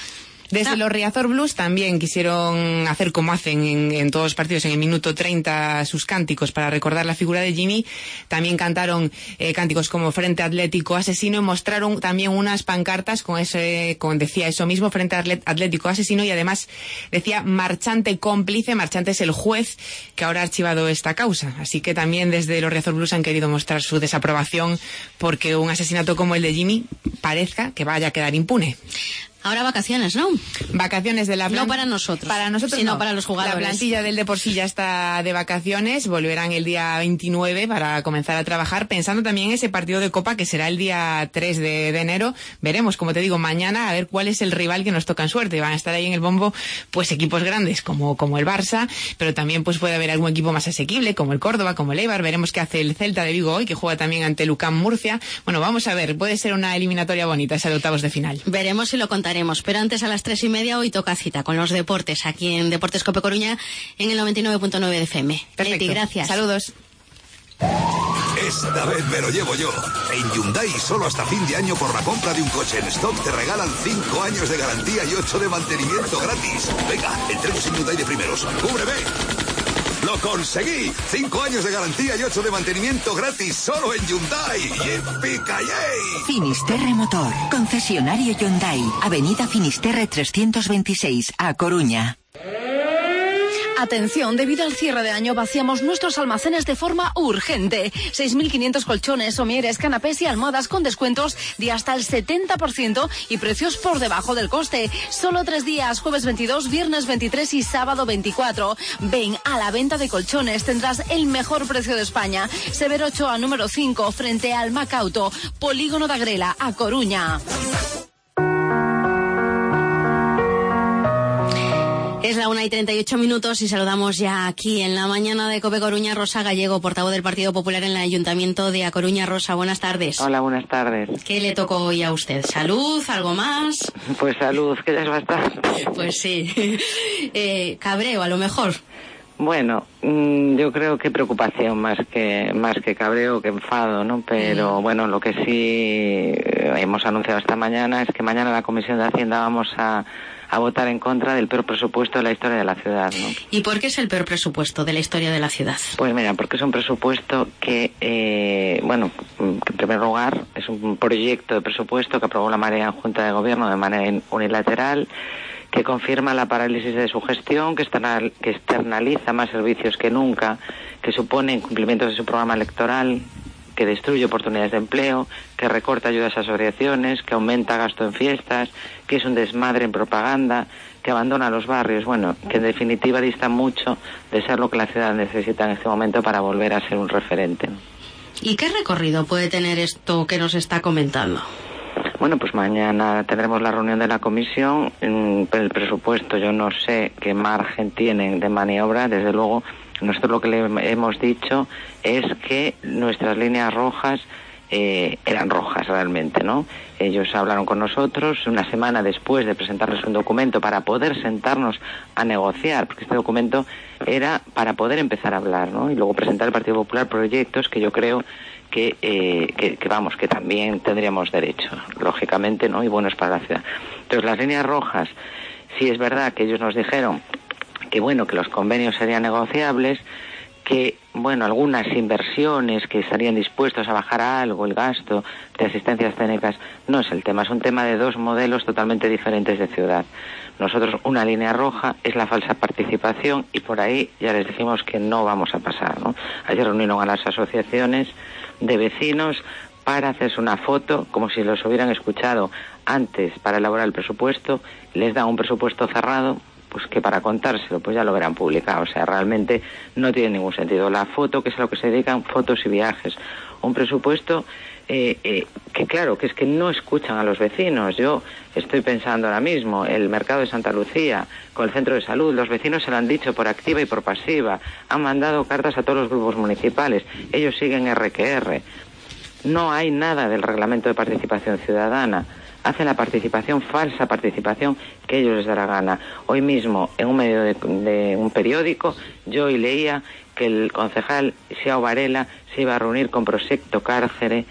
S4: Desde ah. los Riazor Blues también quisieron hacer como hacen en, en todos los partidos, en el minuto treinta, sus cánticos para recordar la figura de Jimmy. También cantaron eh, cánticos como Frente Atlético Asesino y mostraron también unas pancartas con ese, con decía eso mismo, Frente Atlético Asesino, y además decía marchante cómplice. Marchante es el juez que ahora ha archivado esta causa. Así que también desde los Riazor Blues han querido mostrar su desaprobación porque un asesinato como el de Jimmy parezca que vaya a quedar impune.
S5: Ahora vacaciones, ¿no?
S4: Vacaciones de la plan...
S5: No para nosotros.
S4: Para nosotros
S5: sino
S4: no.
S5: para los jugadores.
S4: La plantilla del Depor sí ya está de vacaciones. Volverán el día veintinueve para comenzar a trabajar, pensando también en ese partido de Copa que será el día tres de, de enero. Veremos, como te digo, mañana a ver cuál es el rival que nos toca en suerte. Van a estar ahí en el bombo pues equipos grandes como, como el Barça, pero también pues puede haber algún equipo más asequible como el Córdoba, como el Eibar. Veremos qué hace el Celta de Vigo hoy, que juega también ante el U C A M Murcia. Bueno, vamos a ver, puede ser una eliminatoria bonita esa de octavos de final.
S5: Veremos y lo contaremos, pero antes a las tres y media hoy toca cita con los deportes aquí en Deportes Cope Coruña en el noventa y nueve punto nueve de F M.
S4: Perfecto.
S5: Leti, gracias.
S4: Saludos.
S2: Esta vez me lo llevo yo. En Hyundai, solo hasta fin de año, por la compra de un coche en stock te regalan cinco años de garantía y ocho de mantenimiento gratis. Venga, entremos en Hyundai de primeros. ¡Cúbreme! ¡Lo conseguí! Cinco años de garantía y ocho de mantenimiento gratis solo en Hyundai. ¡Yippee-ki-yay!
S6: Finisterre Motor, concesionario Hyundai, Avenida Finisterre trescientos veintiséis, A Coruña.
S17: Atención, debido al cierre de año vaciamos nuestros almacenes de forma urgente. seis mil quinientos colchones, somieres, canapés y almohadas con descuentos de hasta el setenta por ciento y precios por debajo del coste. Solo tres días, jueves veintidós, viernes veintitrés y sábado veinticuatro. Ven a la venta de colchones, tendrás el mejor precio de España. Severo Ochoa número cinco, frente al Macauto, Polígono de Agrela, A Coruña.
S5: Es la una y treinta y ocho minutos y saludamos ya aquí en la mañana de Cope Coruña Rosa Gallego, portavoz del Partido Popular en el Ayuntamiento de A Coruña. Rosa, buenas tardes.
S7: Hola, buenas tardes.
S5: ¿Qué le tocó hoy a usted? ¿Salud? ¿Algo más?
S7: Pues salud, que ya es bastante.
S5: Pues sí. eh, cabreo, a lo mejor.
S7: Bueno, yo creo que preocupación más que más que cabreo, que enfado, ¿no? Pero bueno, lo que sí hemos anunciado esta mañana es que mañana en la Comisión de Hacienda vamos a a votar en contra del peor presupuesto de la historia de la ciudad, ¿no?
S5: ¿Y por qué es el peor presupuesto de la historia de la ciudad?
S7: Pues mira, porque es un presupuesto que, eh, bueno, en primer lugar, es un proyecto de presupuesto que aprobó la Marea Junta de Gobierno de manera unilateral, que confirma la parálisis de su gestión, que externaliza más servicios que nunca, que supone incumplimientos de su programa electoral, que destruye oportunidades de empleo, que recorta ayudas a asociaciones, que aumenta gasto en fiestas, que es un desmadre en propaganda, que abandona los barrios, bueno, que en definitiva dista mucho de ser lo que la ciudad necesita en este momento para volver a ser un referente.
S5: ¿Y qué recorrido puede tener esto que nos está comentando?
S7: Bueno, pues mañana tendremos la reunión de la comisión. El presupuesto, yo no sé qué margen tienen de maniobra, desde luego. Nosotros lo que le hemos dicho es que nuestras líneas rojas eh, eran rojas realmente, ¿no? Ellos hablaron con nosotros una semana después de presentarles un documento para poder sentarnos a negociar, porque este documento era para poder empezar a hablar, ¿no? Y luego presentar al Partido Popular proyectos que yo creo que, eh, que, que vamos, que también tendríamos derecho, lógicamente, ¿no? Y buenos para la ciudad. Entonces, las líneas rojas, sí es verdad que ellos nos dijeron que bueno, que los convenios serían negociables, que bueno, algunas inversiones que estarían dispuestos a bajar a algo el gasto de asistencias técnicas, no es el tema, es un tema de dos modelos totalmente diferentes de ciudad. Nosotros, una línea roja es la falsa participación y por ahí ya les dijimos que no vamos a pasar, ¿no? Ayer reunieron a las asociaciones de vecinos para hacerse una foto, como si los hubieran escuchado antes para elaborar el presupuesto, les dan un presupuesto cerrado, pues que para contárselo pues ya lo verán publicado. O sea, realmente no tiene ningún sentido. La foto, que es a lo que se dedican, fotos y viajes. Un presupuesto eh, eh, que claro, que es que no escuchan a los vecinos. Yo estoy pensando ahora mismo, el mercado de Santa Lucía, con el centro de salud, los vecinos se lo han dicho por activa y por pasiva. Han mandado cartas a todos los grupos municipales. Ellos siguen erre que erre. No hay nada del reglamento de participación ciudadana. Hacen la participación, falsa participación, que ellos les dará gana. Hoy mismo, en un medio de, de un periódico, yo hoy leía que el concejal Xiao Varela se iba a reunir con Proxecto Cárcere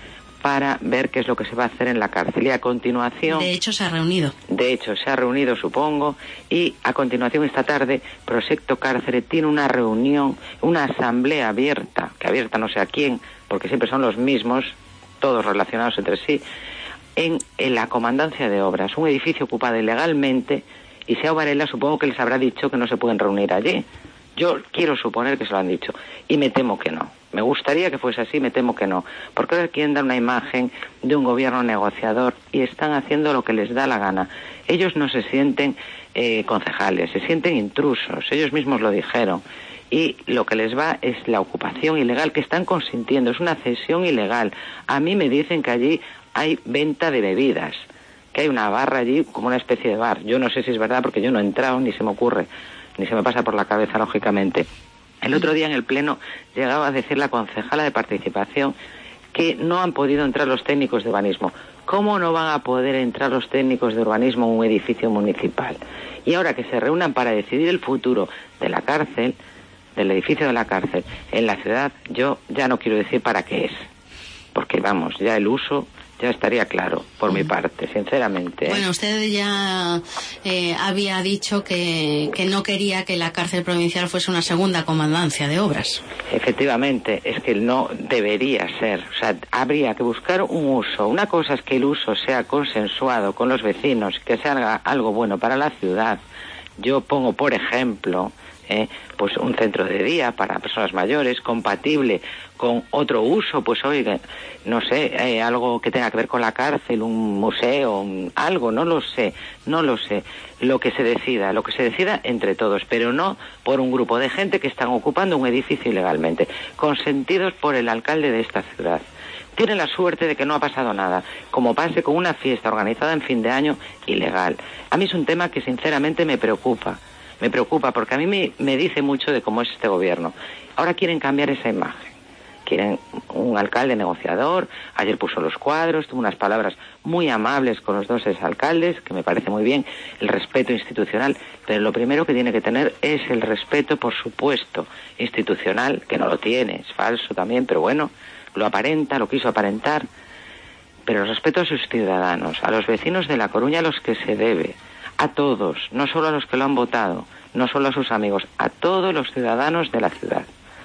S7: para ver qué es lo que se va a hacer en la cárcel. Y a continuación...
S5: De hecho, se ha reunido.
S7: De hecho, se ha reunido, supongo, y a continuación esta tarde Proxecto Cárcere tiene una reunión, una asamblea abierta, que abierta no sé a quién, porque siempre son los mismos, todos relacionados entre sí, en, en la Comandancia de Obras, un edificio ocupado ilegalmente, y Seao Varela supongo que les habrá dicho que no se pueden reunir allí. Yo quiero suponer que se lo han dicho, y me temo que no. Me gustaría que fuese así, me temo que no. Porque ahora quieren dar una imagen de un gobierno negociador y están haciendo lo que les da la gana. Ellos no se sienten eh, concejales, se sienten intrusos, ellos mismos lo dijeron. Y lo que les va es la ocupación ilegal que están consintiendo, es una cesión ilegal. A mí me dicen que allí hay venta de bebidas, que hay una barra allí como una especie de bar. Yo no sé si es verdad porque yo no he entrado, ni se me ocurre, ni se me pasa por la cabeza, lógicamente. El otro día en el Pleno llegaba a decir la concejala de Participación que no han podido entrar los técnicos de urbanismo. ¿Cómo no van a poder entrar los técnicos de urbanismo en un edificio municipal? Y ahora que se reúnan para decidir el futuro de la cárcel, del edificio de la cárcel en la ciudad, yo ya no quiero decir para qué es. Porque vamos, ya el uso... ya estaría claro, por mi parte, sinceramente. ¿eh?
S5: Bueno, usted ya eh, había dicho que, que no quería que la cárcel provincial fuese una segunda comandancia de obras.
S7: Efectivamente, es que no debería ser. O sea, habría que buscar un uso. Una cosa es que el uso sea consensuado con los vecinos, que se haga algo bueno para la ciudad. Yo pongo, por ejemplo... Eh, pues un centro de día para personas mayores, compatible con otro uso, pues oiga, no sé, eh, algo que tenga que ver con la cárcel, un museo, un, algo, no lo sé, no lo sé, lo que se decida, lo que se decida entre todos, pero no por un grupo de gente que están ocupando un edificio ilegalmente, consentidos por el alcalde de esta ciudad. Tienen la suerte de que no ha pasado nada, como pase con una fiesta organizada en fin de año ilegal. A mí es un tema que sinceramente me preocupa. Me preocupa porque a mí me, me dice mucho de cómo es este gobierno. Ahora quieren cambiar esa imagen. Quieren un alcalde negociador. Ayer puso los cuadros, tuvo unas palabras muy amables con los dos exalcaldes, que me parece muy bien, el respeto institucional. Pero lo primero que tiene que tener es el respeto, por supuesto, institucional, que no lo tiene, es falso también, pero bueno, lo aparenta, lo quiso aparentar. Pero el respeto a sus ciudadanos, a los vecinos de La Coruña a los que se debe. A todos, no solo a los que lo han votado, no solo a sus amigos, a todos los ciudadanos de la ciudad.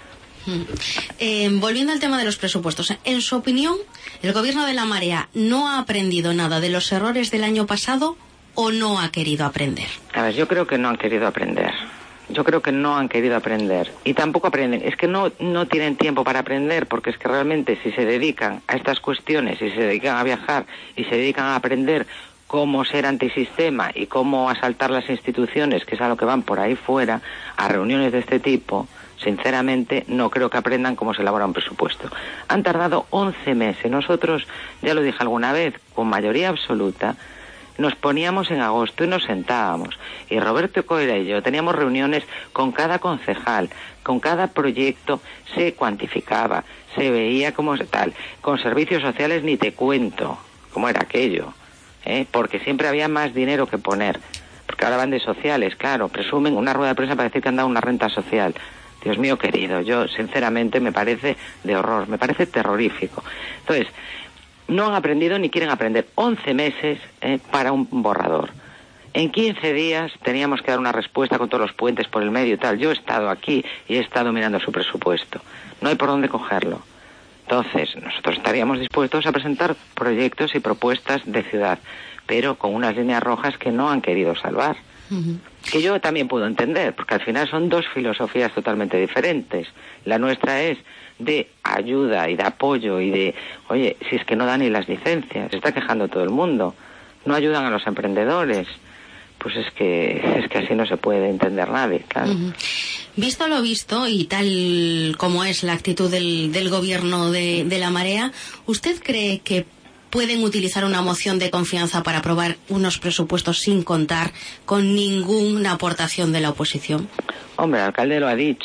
S5: Eh, volviendo al tema de los presupuestos, en su opinión, ¿el gobierno de La Marea no ha aprendido nada de los errores del año pasado o no ha querido aprender?
S7: A ver, yo creo que no han querido aprender. Yo creo que no han querido aprender. Y tampoco aprenden. Es que no, no tienen tiempo para aprender, porque es que realmente si se dedican a estas cuestiones, si se dedican a viajar y se dedican a aprender cómo ser antisistema y cómo asaltar las instituciones, que es a lo que van por ahí fuera, a reuniones de este tipo, sinceramente no creo que aprendan cómo se elabora un presupuesto. Han tardado once meses. Nosotros, ya lo dije alguna vez, con mayoría absoluta, nos poníamos en agosto y nos sentábamos. Y Roberto Coira y yo teníamos reuniones con cada concejal, con cada proyecto, se cuantificaba, se veía cómo tal. Con servicios sociales ni te cuento cómo era aquello. ¿Eh? Porque siempre había más dinero que poner, porque ahora van de sociales, claro, presumen una rueda de prensa para decir que han dado una renta social. Dios mío querido, yo sinceramente me parece de horror, me parece terrorífico. Entonces, no han aprendido ni quieren aprender. once meses ¿eh? para un borrador. En quince días teníamos que dar una respuesta con todos los puentes por el medio y tal. Yo he estado aquí y he estado mirando su presupuesto. No hay por dónde cogerlo. Entonces, nosotros estaríamos dispuestos a presentar proyectos y propuestas de ciudad, pero con unas líneas rojas que no han querido salvar. Uh-huh. Que yo también puedo entender, porque al final son dos filosofías totalmente diferentes. La nuestra es de ayuda y de apoyo y de, oye, si es que no dan ni las licencias, se está quejando todo el mundo, no ayudan a los emprendedores. Pues es que es que así no se puede entender nadie, claro. Uh-huh.
S5: Visto lo visto y tal como es la actitud del, del gobierno de, de La Marea, ¿usted cree que pueden utilizar una moción de confianza para aprobar unos presupuestos sin contar con ninguna aportación de la oposición?
S7: Hombre, el alcalde lo ha dicho.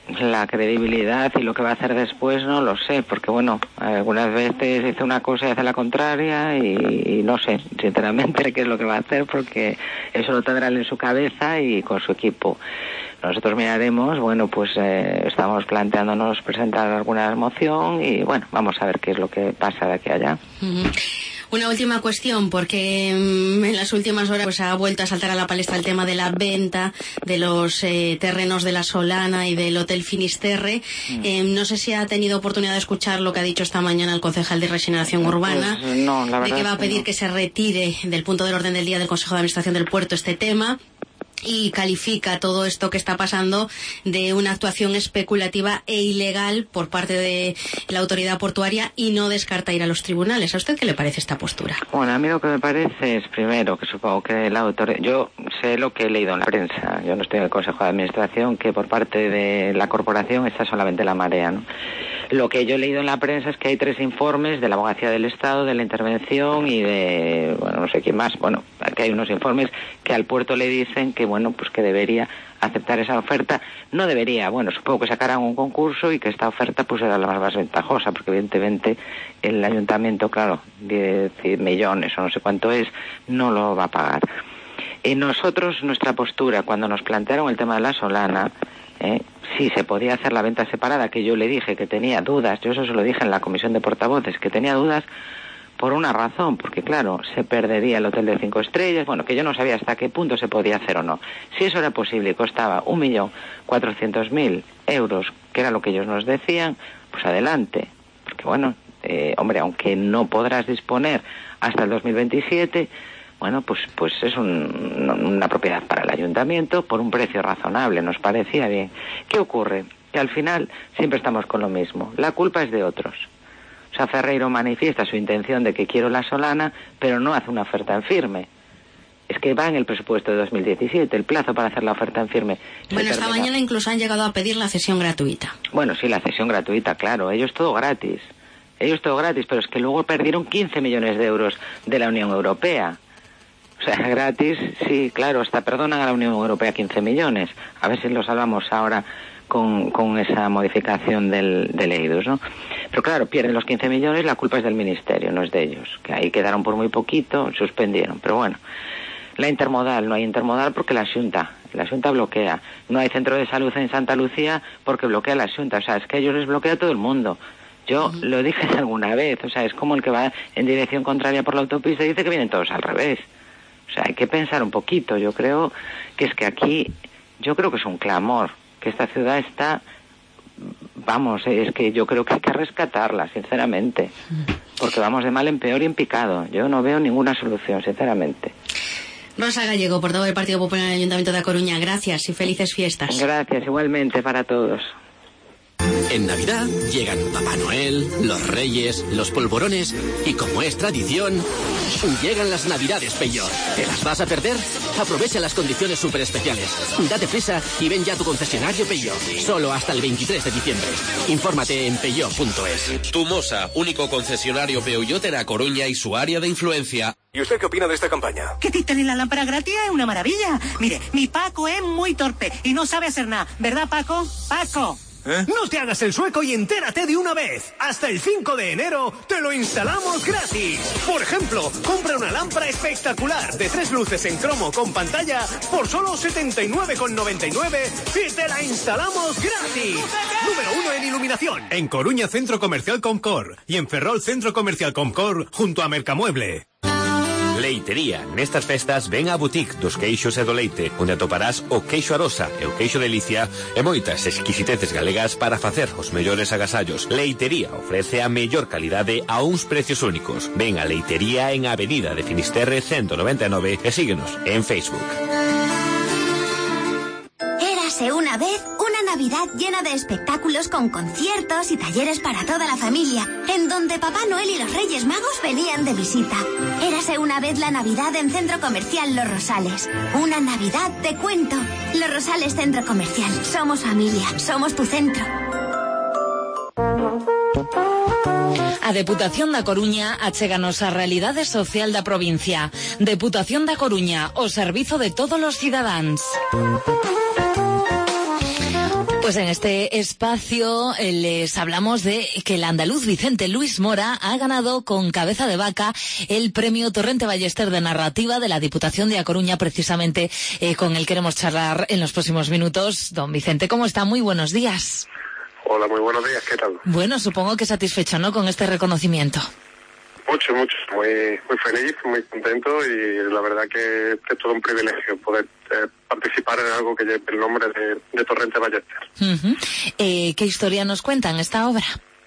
S7: la credibilidad y lo que va a hacer después no lo sé, porque bueno, algunas veces dice una cosa y hace la contraria y, y no sé, sinceramente, qué es lo que va a hacer, porque eso lo tendrá él en su cabeza y con su equipo. Nosotros miraremos, bueno, pues eh, estamos planteándonos presentar alguna moción y bueno, vamos a ver qué es lo que pasa de aquí a allá.
S5: Uh-huh. Una última cuestión, porque mmm, en las últimas horas pues ha vuelto a saltar a la palestra el tema de la venta de los eh, terrenos de la Solana y del Hotel Finisterre. Mm. Eh, no sé si ha tenido oportunidad de escuchar lo que ha dicho esta mañana el concejal de Regeneración Urbana,
S7: pues, no, la verdad
S5: de que va a pedir
S7: no.
S5: que se retire del punto del orden del día del Consejo de Administración del Puerto este tema. Y califica todo esto que está pasando de una actuación especulativa e ilegal por parte de la autoridad portuaria y no descarta ir a los tribunales. ¿A usted qué le parece esta postura?
S7: Bueno, a mí lo que me parece es, primero, que supongo que la autoridad... Yo sé lo que he leído en la prensa, yo no estoy en el Consejo de Administración, que por parte de la corporación está solamente la marea, ¿no? Lo que yo he leído en la prensa es que hay tres informes de la Abogacía del Estado, de la Intervención y de, bueno, no sé quién más. Bueno, que hay unos informes que al puerto le dicen que, bueno, pues que debería aceptar esa oferta. No debería, bueno, supongo que sacarán un concurso y que esta oferta pues era la más, más ventajosa, porque evidentemente el ayuntamiento, claro, diez millones o no sé cuánto es, no lo va a pagar. Y nosotros, nuestra postura, cuando nos plantearon el tema de la Solana, eh, sí se podía hacer la venta separada, que yo le dije que tenía dudas, yo eso se lo dije en la comisión de portavoces, que tenía dudas por una razón, porque claro, se perdería el hotel de cinco estrellas, bueno, que yo no sabía hasta qué punto se podía hacer o no. Si eso era posible y costaba un millón cuatrocientos mil euros, que era lo que ellos nos decían, pues adelante, porque bueno, eh, hombre, aunque no podrás disponer hasta el dos mil veintisiete, bueno, pues pues es un, una propiedad para el ayuntamiento por un precio razonable, nos parecía bien. ¿Qué ocurre? Que al final siempre estamos con lo mismo, la culpa es de otros. O sea, Ferreiro manifiesta su intención de que quiero la Solana, pero no hace una oferta en firme. Es que va en el presupuesto de dos mil diecisiete, el plazo para hacer la oferta en firme.
S5: Bueno, esta mañana incluso han llegado a pedir la cesión gratuita.
S7: Bueno, sí, la cesión gratuita, claro, ellos todo gratis. Ellos todo gratis, pero es que luego perdieron quince millones de euros de la Unión Europea. O sea, gratis, sí, claro, hasta perdonan a la Unión Europea quince millones. A ver si lo salvamos ahora con, con esa modificación del, del E I D U S, ¿no? Pero claro, pierden los quince millones, la culpa es del Ministerio, no es de ellos. Que ahí quedaron por muy poquito, suspendieron. Pero bueno, la intermodal, no hay intermodal porque la Xunta, la Xunta bloquea. No hay centro de salud en Santa Lucía porque bloquea la Xunta. O sea, es que a ellos les bloquea todo el mundo. Yo uh-huh. lo dije alguna vez, o sea, es como el que va en dirección contraria por la autopista y dice que vienen todos al revés. O sea, hay que pensar un poquito. Yo creo que es que aquí, yo creo que es un clamor, que esta ciudad está, vamos, es que yo creo que hay que rescatarla, sinceramente, porque vamos de mal en peor y en picado. Yo no veo ninguna solución, sinceramente.
S5: Rosa Gallego, portavoz del Partido Popular en el Ayuntamiento de A Coruña, gracias y felices fiestas.
S7: Gracias, igualmente para todos.
S8: En Navidad llegan Papá Noel, los Reyes, los polvorones y, como es tradición, llegan las Navidades Peugeot. ¿Te las vas a perder? Aprovecha las condiciones súper especiales. Date prisa y ven ya a tu concesionario Peugeot. Solo hasta el veintitrés de diciembre. Infórmate en peugeot punto es.
S10: Tumosa, único concesionario Peugeot en A Coruña y su área de influencia.
S14: ¿Y usted qué opina de esta campaña?
S12: Que ti tener la lámpara gratis es una maravilla. Mire, mi Paco es muy torpe y no sabe hacer nada. ¿Verdad, Paco? Paco.
S14: ¿Eh? No te hagas el sueco y entérate de una vez. Hasta el cinco de enero te lo instalamos gratis. Por ejemplo, compra una lámpara espectacular de tres luces en cromo con pantalla por solo setenta y nueve con noventa y nueve y te la instalamos gratis. Número uno en iluminación. En Coruña, Centro Comercial Comcor. Y en Ferrol, Centro Comercial Comcor, junto a Mercamueble.
S13: Leitería. Nestas festas ven á Boutique dos queixos e do leite, onde atoparás o queixo arosa e o queixo delicia e moitas exquisiteces galegas para facer os mellores agasallos. Leitería ofrece a mellor calidade a uns precios únicos. Ven a Leitería en Avenida de Finisterre ciento noventa y nueve e síguenos en Facebook.
S25: Érase una vez una Navidad llena de espectáculos con conciertos y talleres para toda la familia, en donde Papá Noel y los Reyes Magos venían de visita. Érase una vez la Navidad en Centro Comercial Los Rosales. Una Navidad de cuento. Los Rosales Centro Comercial. Somos familia, somos tu centro.
S22: A Deputación da Coruña achéganos a realidade social da provincia. Deputación da Coruña, o servizo de todos os cidadáns. Pues en este espacio eh, les hablamos de que el andaluz Vicente Luis Mora ha ganado con Cabeza de Vaca el premio Torrente Ballester de narrativa de la Diputación de A Coruña, precisamente eh, con el queremos charlar en los próximos minutos. Don Vicente, ¿cómo está? Muy buenos días.
S9: Hola, muy buenos días, ¿qué tal?
S22: Bueno, supongo que satisfecho, ¿no?, con este reconocimiento.
S9: Mucho, mucho, muy muy feliz, muy contento y la verdad que es todo un privilegio poder eh, participar en algo que lleve el nombre de, de Torrente Ballester.
S22: Uh-huh. eh, ¿Qué historia nos cuentan esta obra?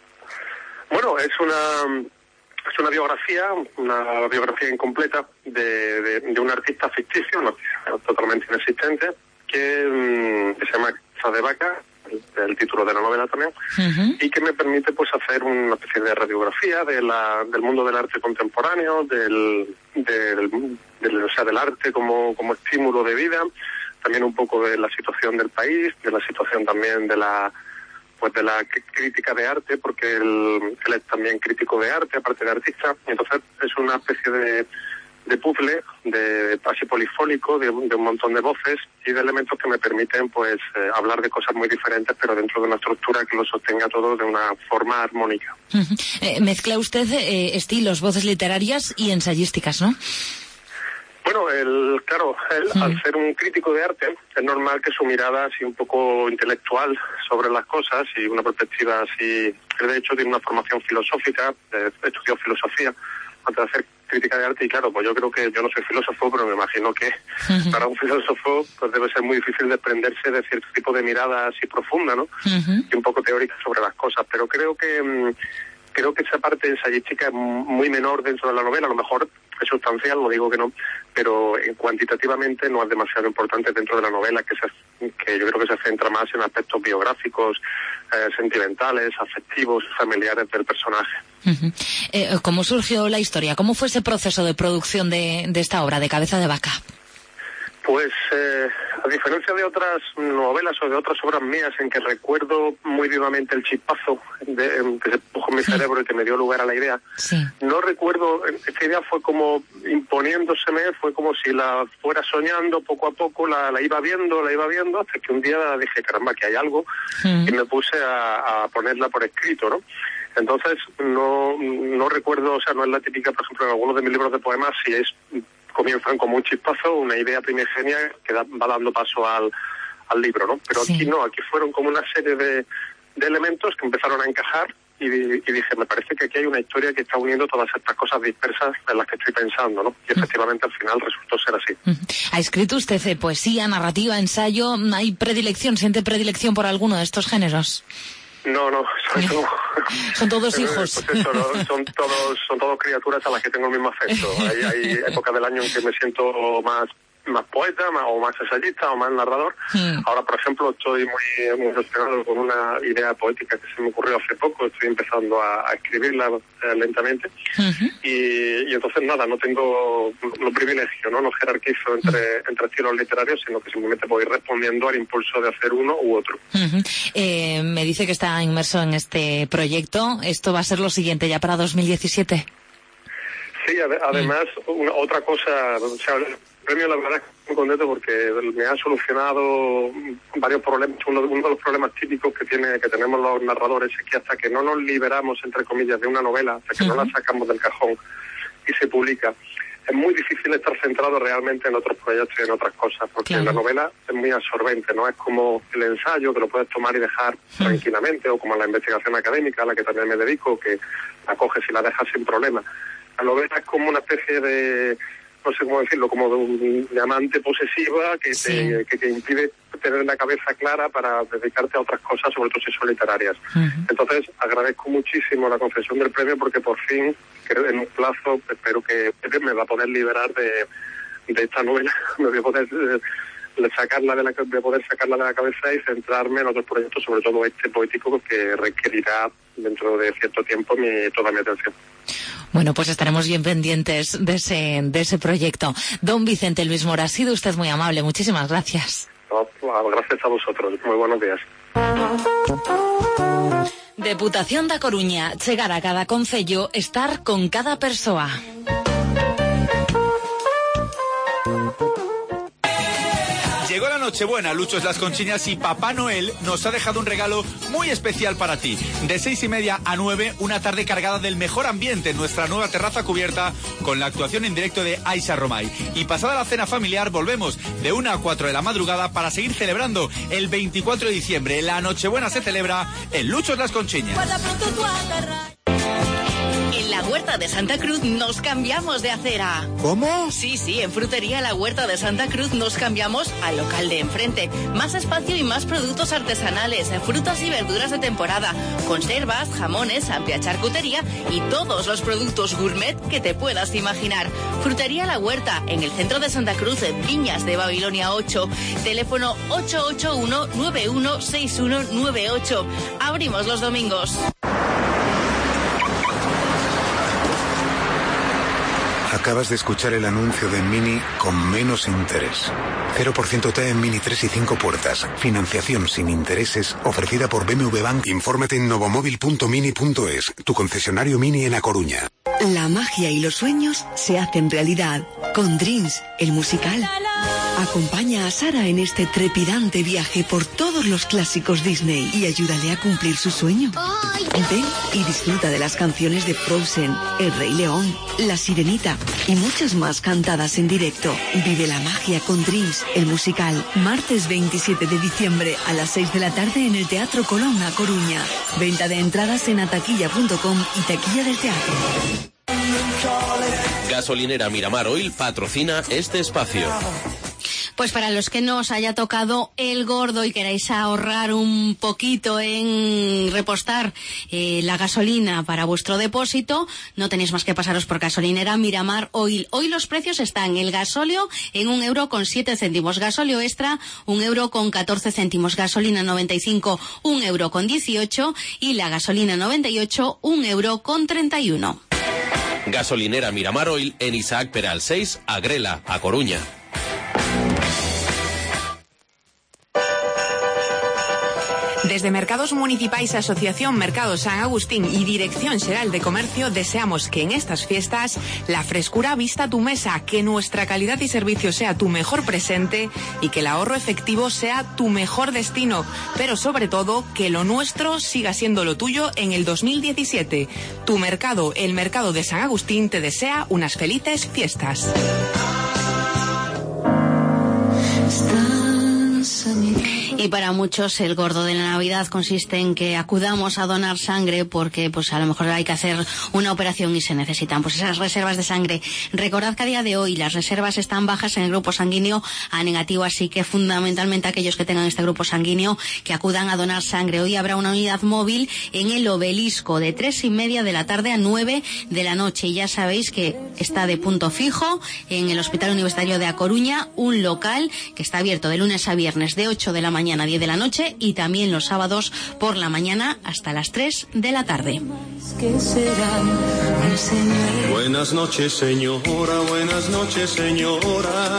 S9: Bueno, es una es una biografía, una biografía incompleta de, de, de un artista ficticio, no, totalmente inexistente, que, um, que se llama Cabeza de Vaca, el, el título de la novela también, uh-huh. y que me permite pues hacer una especie de radiografía de la, del mundo del arte contemporáneo, del, del, del, o sea, del arte como, como estímulo de vida, también un poco de la situación del país, de la situación también de la pues de la crítica de arte, porque él, él es también crítico de arte, aparte de artista, y entonces es una especie de de puzzle, de así polifónico, de, de un montón de voces y de elementos que me permiten pues eh, hablar de cosas muy diferentes, pero dentro de una estructura que lo sostenga todo de una forma armónica.
S22: Uh-huh. Eh, mezcla usted eh, estilos, voces literarias y ensayísticas, ¿no?
S9: Bueno, el, claro, él, uh-huh. al ser un crítico de arte, es normal que su mirada así un poco intelectual sobre las cosas y una perspectiva así, él de hecho tiene una formación filosófica, eh, estudió filosofía antes de hacer crítica de arte y claro, pues yo creo que yo no soy filósofo, pero me imagino que uh-huh. para un filósofo pues debe ser muy difícil desprenderse de cierto tipo de mirada así profunda, ¿no? Uh-huh. Y un poco teórica sobre las cosas, pero creo que um, creo que esa parte ensayística es muy menor dentro de la novela, a lo mejor es sustancial, no digo que no, pero en cuantitativamente no es demasiado importante dentro de la novela, que se, que yo creo que se centra más en aspectos biográficos, eh, sentimentales, afectivos, familiares del personaje.
S22: Uh-huh. Eh, ¿Cómo surgió la historia? ¿Cómo fue ese proceso de producción de, de esta obra, de Cabeza de Vaca?
S9: Pues, eh, a diferencia de otras novelas o de otras obras mías en que recuerdo muy vivamente el chispazo de, que se puso en mi sí. cerebro y que me dio lugar a la idea, sí. no recuerdo, esta idea fue como imponiéndoseme, fue como si la fuera soñando poco a poco, la, la iba viendo, la iba viendo, hasta que un día dije, caramba, que hay algo, mm. y me puse a, a ponerla por escrito, ¿no? Entonces, no, no recuerdo, o sea, no es la típica, por ejemplo, en algunos de mis libros de poemas, si es... comienzan como un chispazo, una idea primigenia que da, va dando paso al, al libro, ¿no? Pero sí. aquí no, aquí fueron como una serie de, de elementos que empezaron a encajar y, y dije, me parece que aquí hay una historia que está uniendo todas estas cosas dispersas en las que estoy pensando, ¿no? Y efectivamente al final resultó ser así.
S22: ¿Ha escrito usted eh, poesía, narrativa, ensayo? ¿Hay predilección, siente predilección por alguno de estos géneros?
S9: No, no, son, son,
S22: son todos hijos.
S9: Pues eso, ¿no? son todos son todos criaturas a las que tengo el mismo afecto. Hay, hay épocas del año en que me siento más más poeta más, o más ensayista o más narrador. Mm. Ahora, por ejemplo, estoy muy, muy emocionado con una idea poética que se me ocurrió hace poco. Estoy empezando a, a escribirla eh, lentamente. Uh-huh. y, y entonces, nada, no tengo lo privilegio, ¿no? No jerarquizo entre, uh-huh. entre estilos literarios, sino que simplemente voy respondiendo al impulso de hacer uno u otro.
S22: Uh-huh. Eh, me dice que está inmerso en este proyecto. ¿Esto va a ser lo siguiente ya para dos mil diecisiete?
S9: Sí, ad- además, una, otra cosa... O sea, premio, la verdad, muy contento porque me ha solucionado varios problemas. Uno, uno de los problemas típicos que tiene que tenemos los narradores es que hasta que no nos liberamos, entre comillas, de una novela, hasta que uh-huh. no la sacamos del cajón y se publica, es muy difícil estar centrado realmente en otros proyectos y en otras cosas, porque claro. la novela es muy absorbente, no es como el ensayo que lo puedes tomar y dejar uh-huh. tranquilamente, o como la investigación académica a la que también me dedico, que la coges y la dejas sin problema. La novela es como una especie de... no sé cómo decirlo, como de un diamante posesiva que te, sí. que te impide tener la cabeza clara para dedicarte a otras cosas, sobre todo si son literarias. Uh-huh. Entonces, agradezco muchísimo la concesión del premio porque por fin, en un plazo, espero que me va a poder liberar de, de esta novela, me voy a poder, de, sacarla de, la, de poder sacarla de la cabeza y centrarme en otros proyectos, sobre todo este poético, que requerirá dentro de cierto tiempo mi, toda mi atención.
S22: Bueno, pues estaremos bien pendientes de ese, de ese proyecto. Don Vicente Luis Mora, ha sido usted muy amable. Muchísimas gracias.
S9: No, gracias a vosotros. Muy buenos días.
S22: Deputación da Coruña. Chegar a cada concello, estar con cada persoa.
S15: Llegó la Nochebuena, Luchos Las Conchiñas, y Papá Noel nos ha dejado un regalo muy especial para ti. De seis y media a nueve, una tarde cargada del mejor ambiente en nuestra nueva terraza cubierta con la actuación en directo de Aisha Romay. Y pasada la cena familiar, volvemos de una a cuatro de la madrugada para seguir celebrando el veinticuatro de diciembre. La Nochebuena se celebra en Luchos Las Conchiñas.
S16: En la Huerta de Santa Cruz nos cambiamos de acera.
S19: ¿Cómo?
S16: Sí, sí, en Frutería La Huerta de Santa Cruz nos cambiamos al local de enfrente. Más espacio y más productos artesanales, frutas y verduras de temporada, conservas, jamones, amplia charcutería y todos los productos gourmet que te puedas imaginar. Frutería La Huerta, en el centro de Santa Cruz, en Viñas de Babilonia ocho. Teléfono ocho ocho uno, nueve uno seis uno nueve ocho. Abrimos los domingos.
S20: Acabas de escuchar el anuncio de Mini con menos interés. cero por ciento T en Mini tres y cinco puertas. Financiación sin intereses ofrecida por B M W Bank. Infórmate en novomóvil punto mini punto es, tu concesionario Mini en A Coruña.
S21: La magia y los sueños se hacen realidad con Dreams, el musical. Acompaña a Sara en este trepidante viaje por todos los clásicos Disney y ayúdale a cumplir su sueño. Ven y disfruta de las canciones de Frozen, El Rey León, La Sirenita y muchas más cantadas en directo. Vive la magia con Dreams, el musical. Martes veintisiete de diciembre a las seis de la tarde en el Teatro Colón, A Coruña. Venta de entradas en ataquilla punto com y taquilla del teatro.
S10: Gasolinera Miramar Oil patrocina este espacio.
S5: Pues para los que no os haya tocado el gordo y queráis ahorrar un poquito en repostar eh, la gasolina para vuestro depósito, no tenéis más que pasaros por Gasolinera Miramar Oil. Hoy los precios están: el gasóleo en un euro con siete céntimos, gasóleo extra un euro con catorce céntimos, gasolina noventa y cinco un euro con dieciocho y la gasolina noventa y ocho un euro con treinta y uno.
S10: Gasolinera Miramar Oil en Isaac Peral seis, Agrela, A Coruña.
S4: Desde Mercados Municipais, Asociación Mercado San Agustín y Dirección Xeral de Comercio deseamos que en estas fiestas la frescura vista tu mesa, que nuestra calidad y servicio sea tu mejor presente y que el ahorro efectivo sea tu mejor destino, pero sobre todo que lo nuestro siga siendo lo tuyo en el dos mil diecisiete. Tu mercado, el Mercado de San Agustín, te desea unas felices fiestas.
S5: Y para muchos el gordo de la Navidad consiste en que acudamos a donar sangre porque pues a lo mejor hay que hacer una operación y se necesitan pues esas reservas de sangre. Recordad que a día de hoy las reservas están bajas en el grupo sanguíneo A negativo, así que fundamentalmente aquellos que tengan este grupo sanguíneo que acudan a donar sangre. Hoy habrá una unidad móvil en el Obelisco de tres y media de la tarde a nueve de la noche y ya sabéis que está de punto fijo en el Hospital Universitario de A Coruña, un local que está abierto de lunes a viernes de ocho de la mañana a diez de la noche y también los sábados por la mañana hasta las tres de la tarde.
S26: Buenas noches, señora, buenas noches, señora.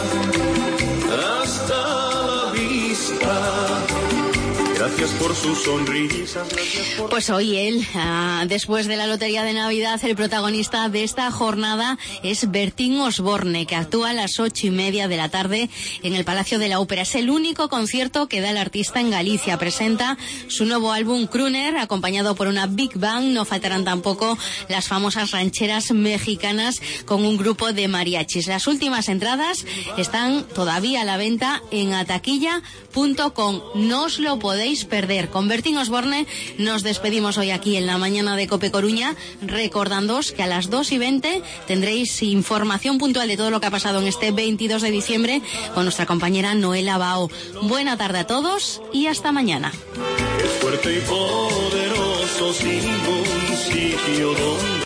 S26: Hasta la vista. Gracias por sus sonrisas. Por...
S5: Pues hoy él, uh, después de la Lotería de Navidad, el protagonista de esta jornada es Bertín Osborne, que actúa a las ocho y media de la tarde en el Palacio de la Ópera. Es el único concierto que da el artista en Galicia. Presenta su nuevo álbum Crooner, acompañado por una Big Band. No faltarán tampoco las famosas rancheras mexicanas con un grupo de mariachis. Las últimas entradas están todavía a la venta en ataquilla punto com. No os lo podéis perder. Con Bertín Osborne nos despedimos hoy aquí en la mañana de Cope Coruña, recordándoos que a las dos y veinte tendréis información puntual de todo lo que ha pasado en este veintidós de diciembre con nuestra compañera Noela Bao. Buena tarde a todos y hasta mañana.
S26: Es fuerte y poderoso sin ningún sitio donde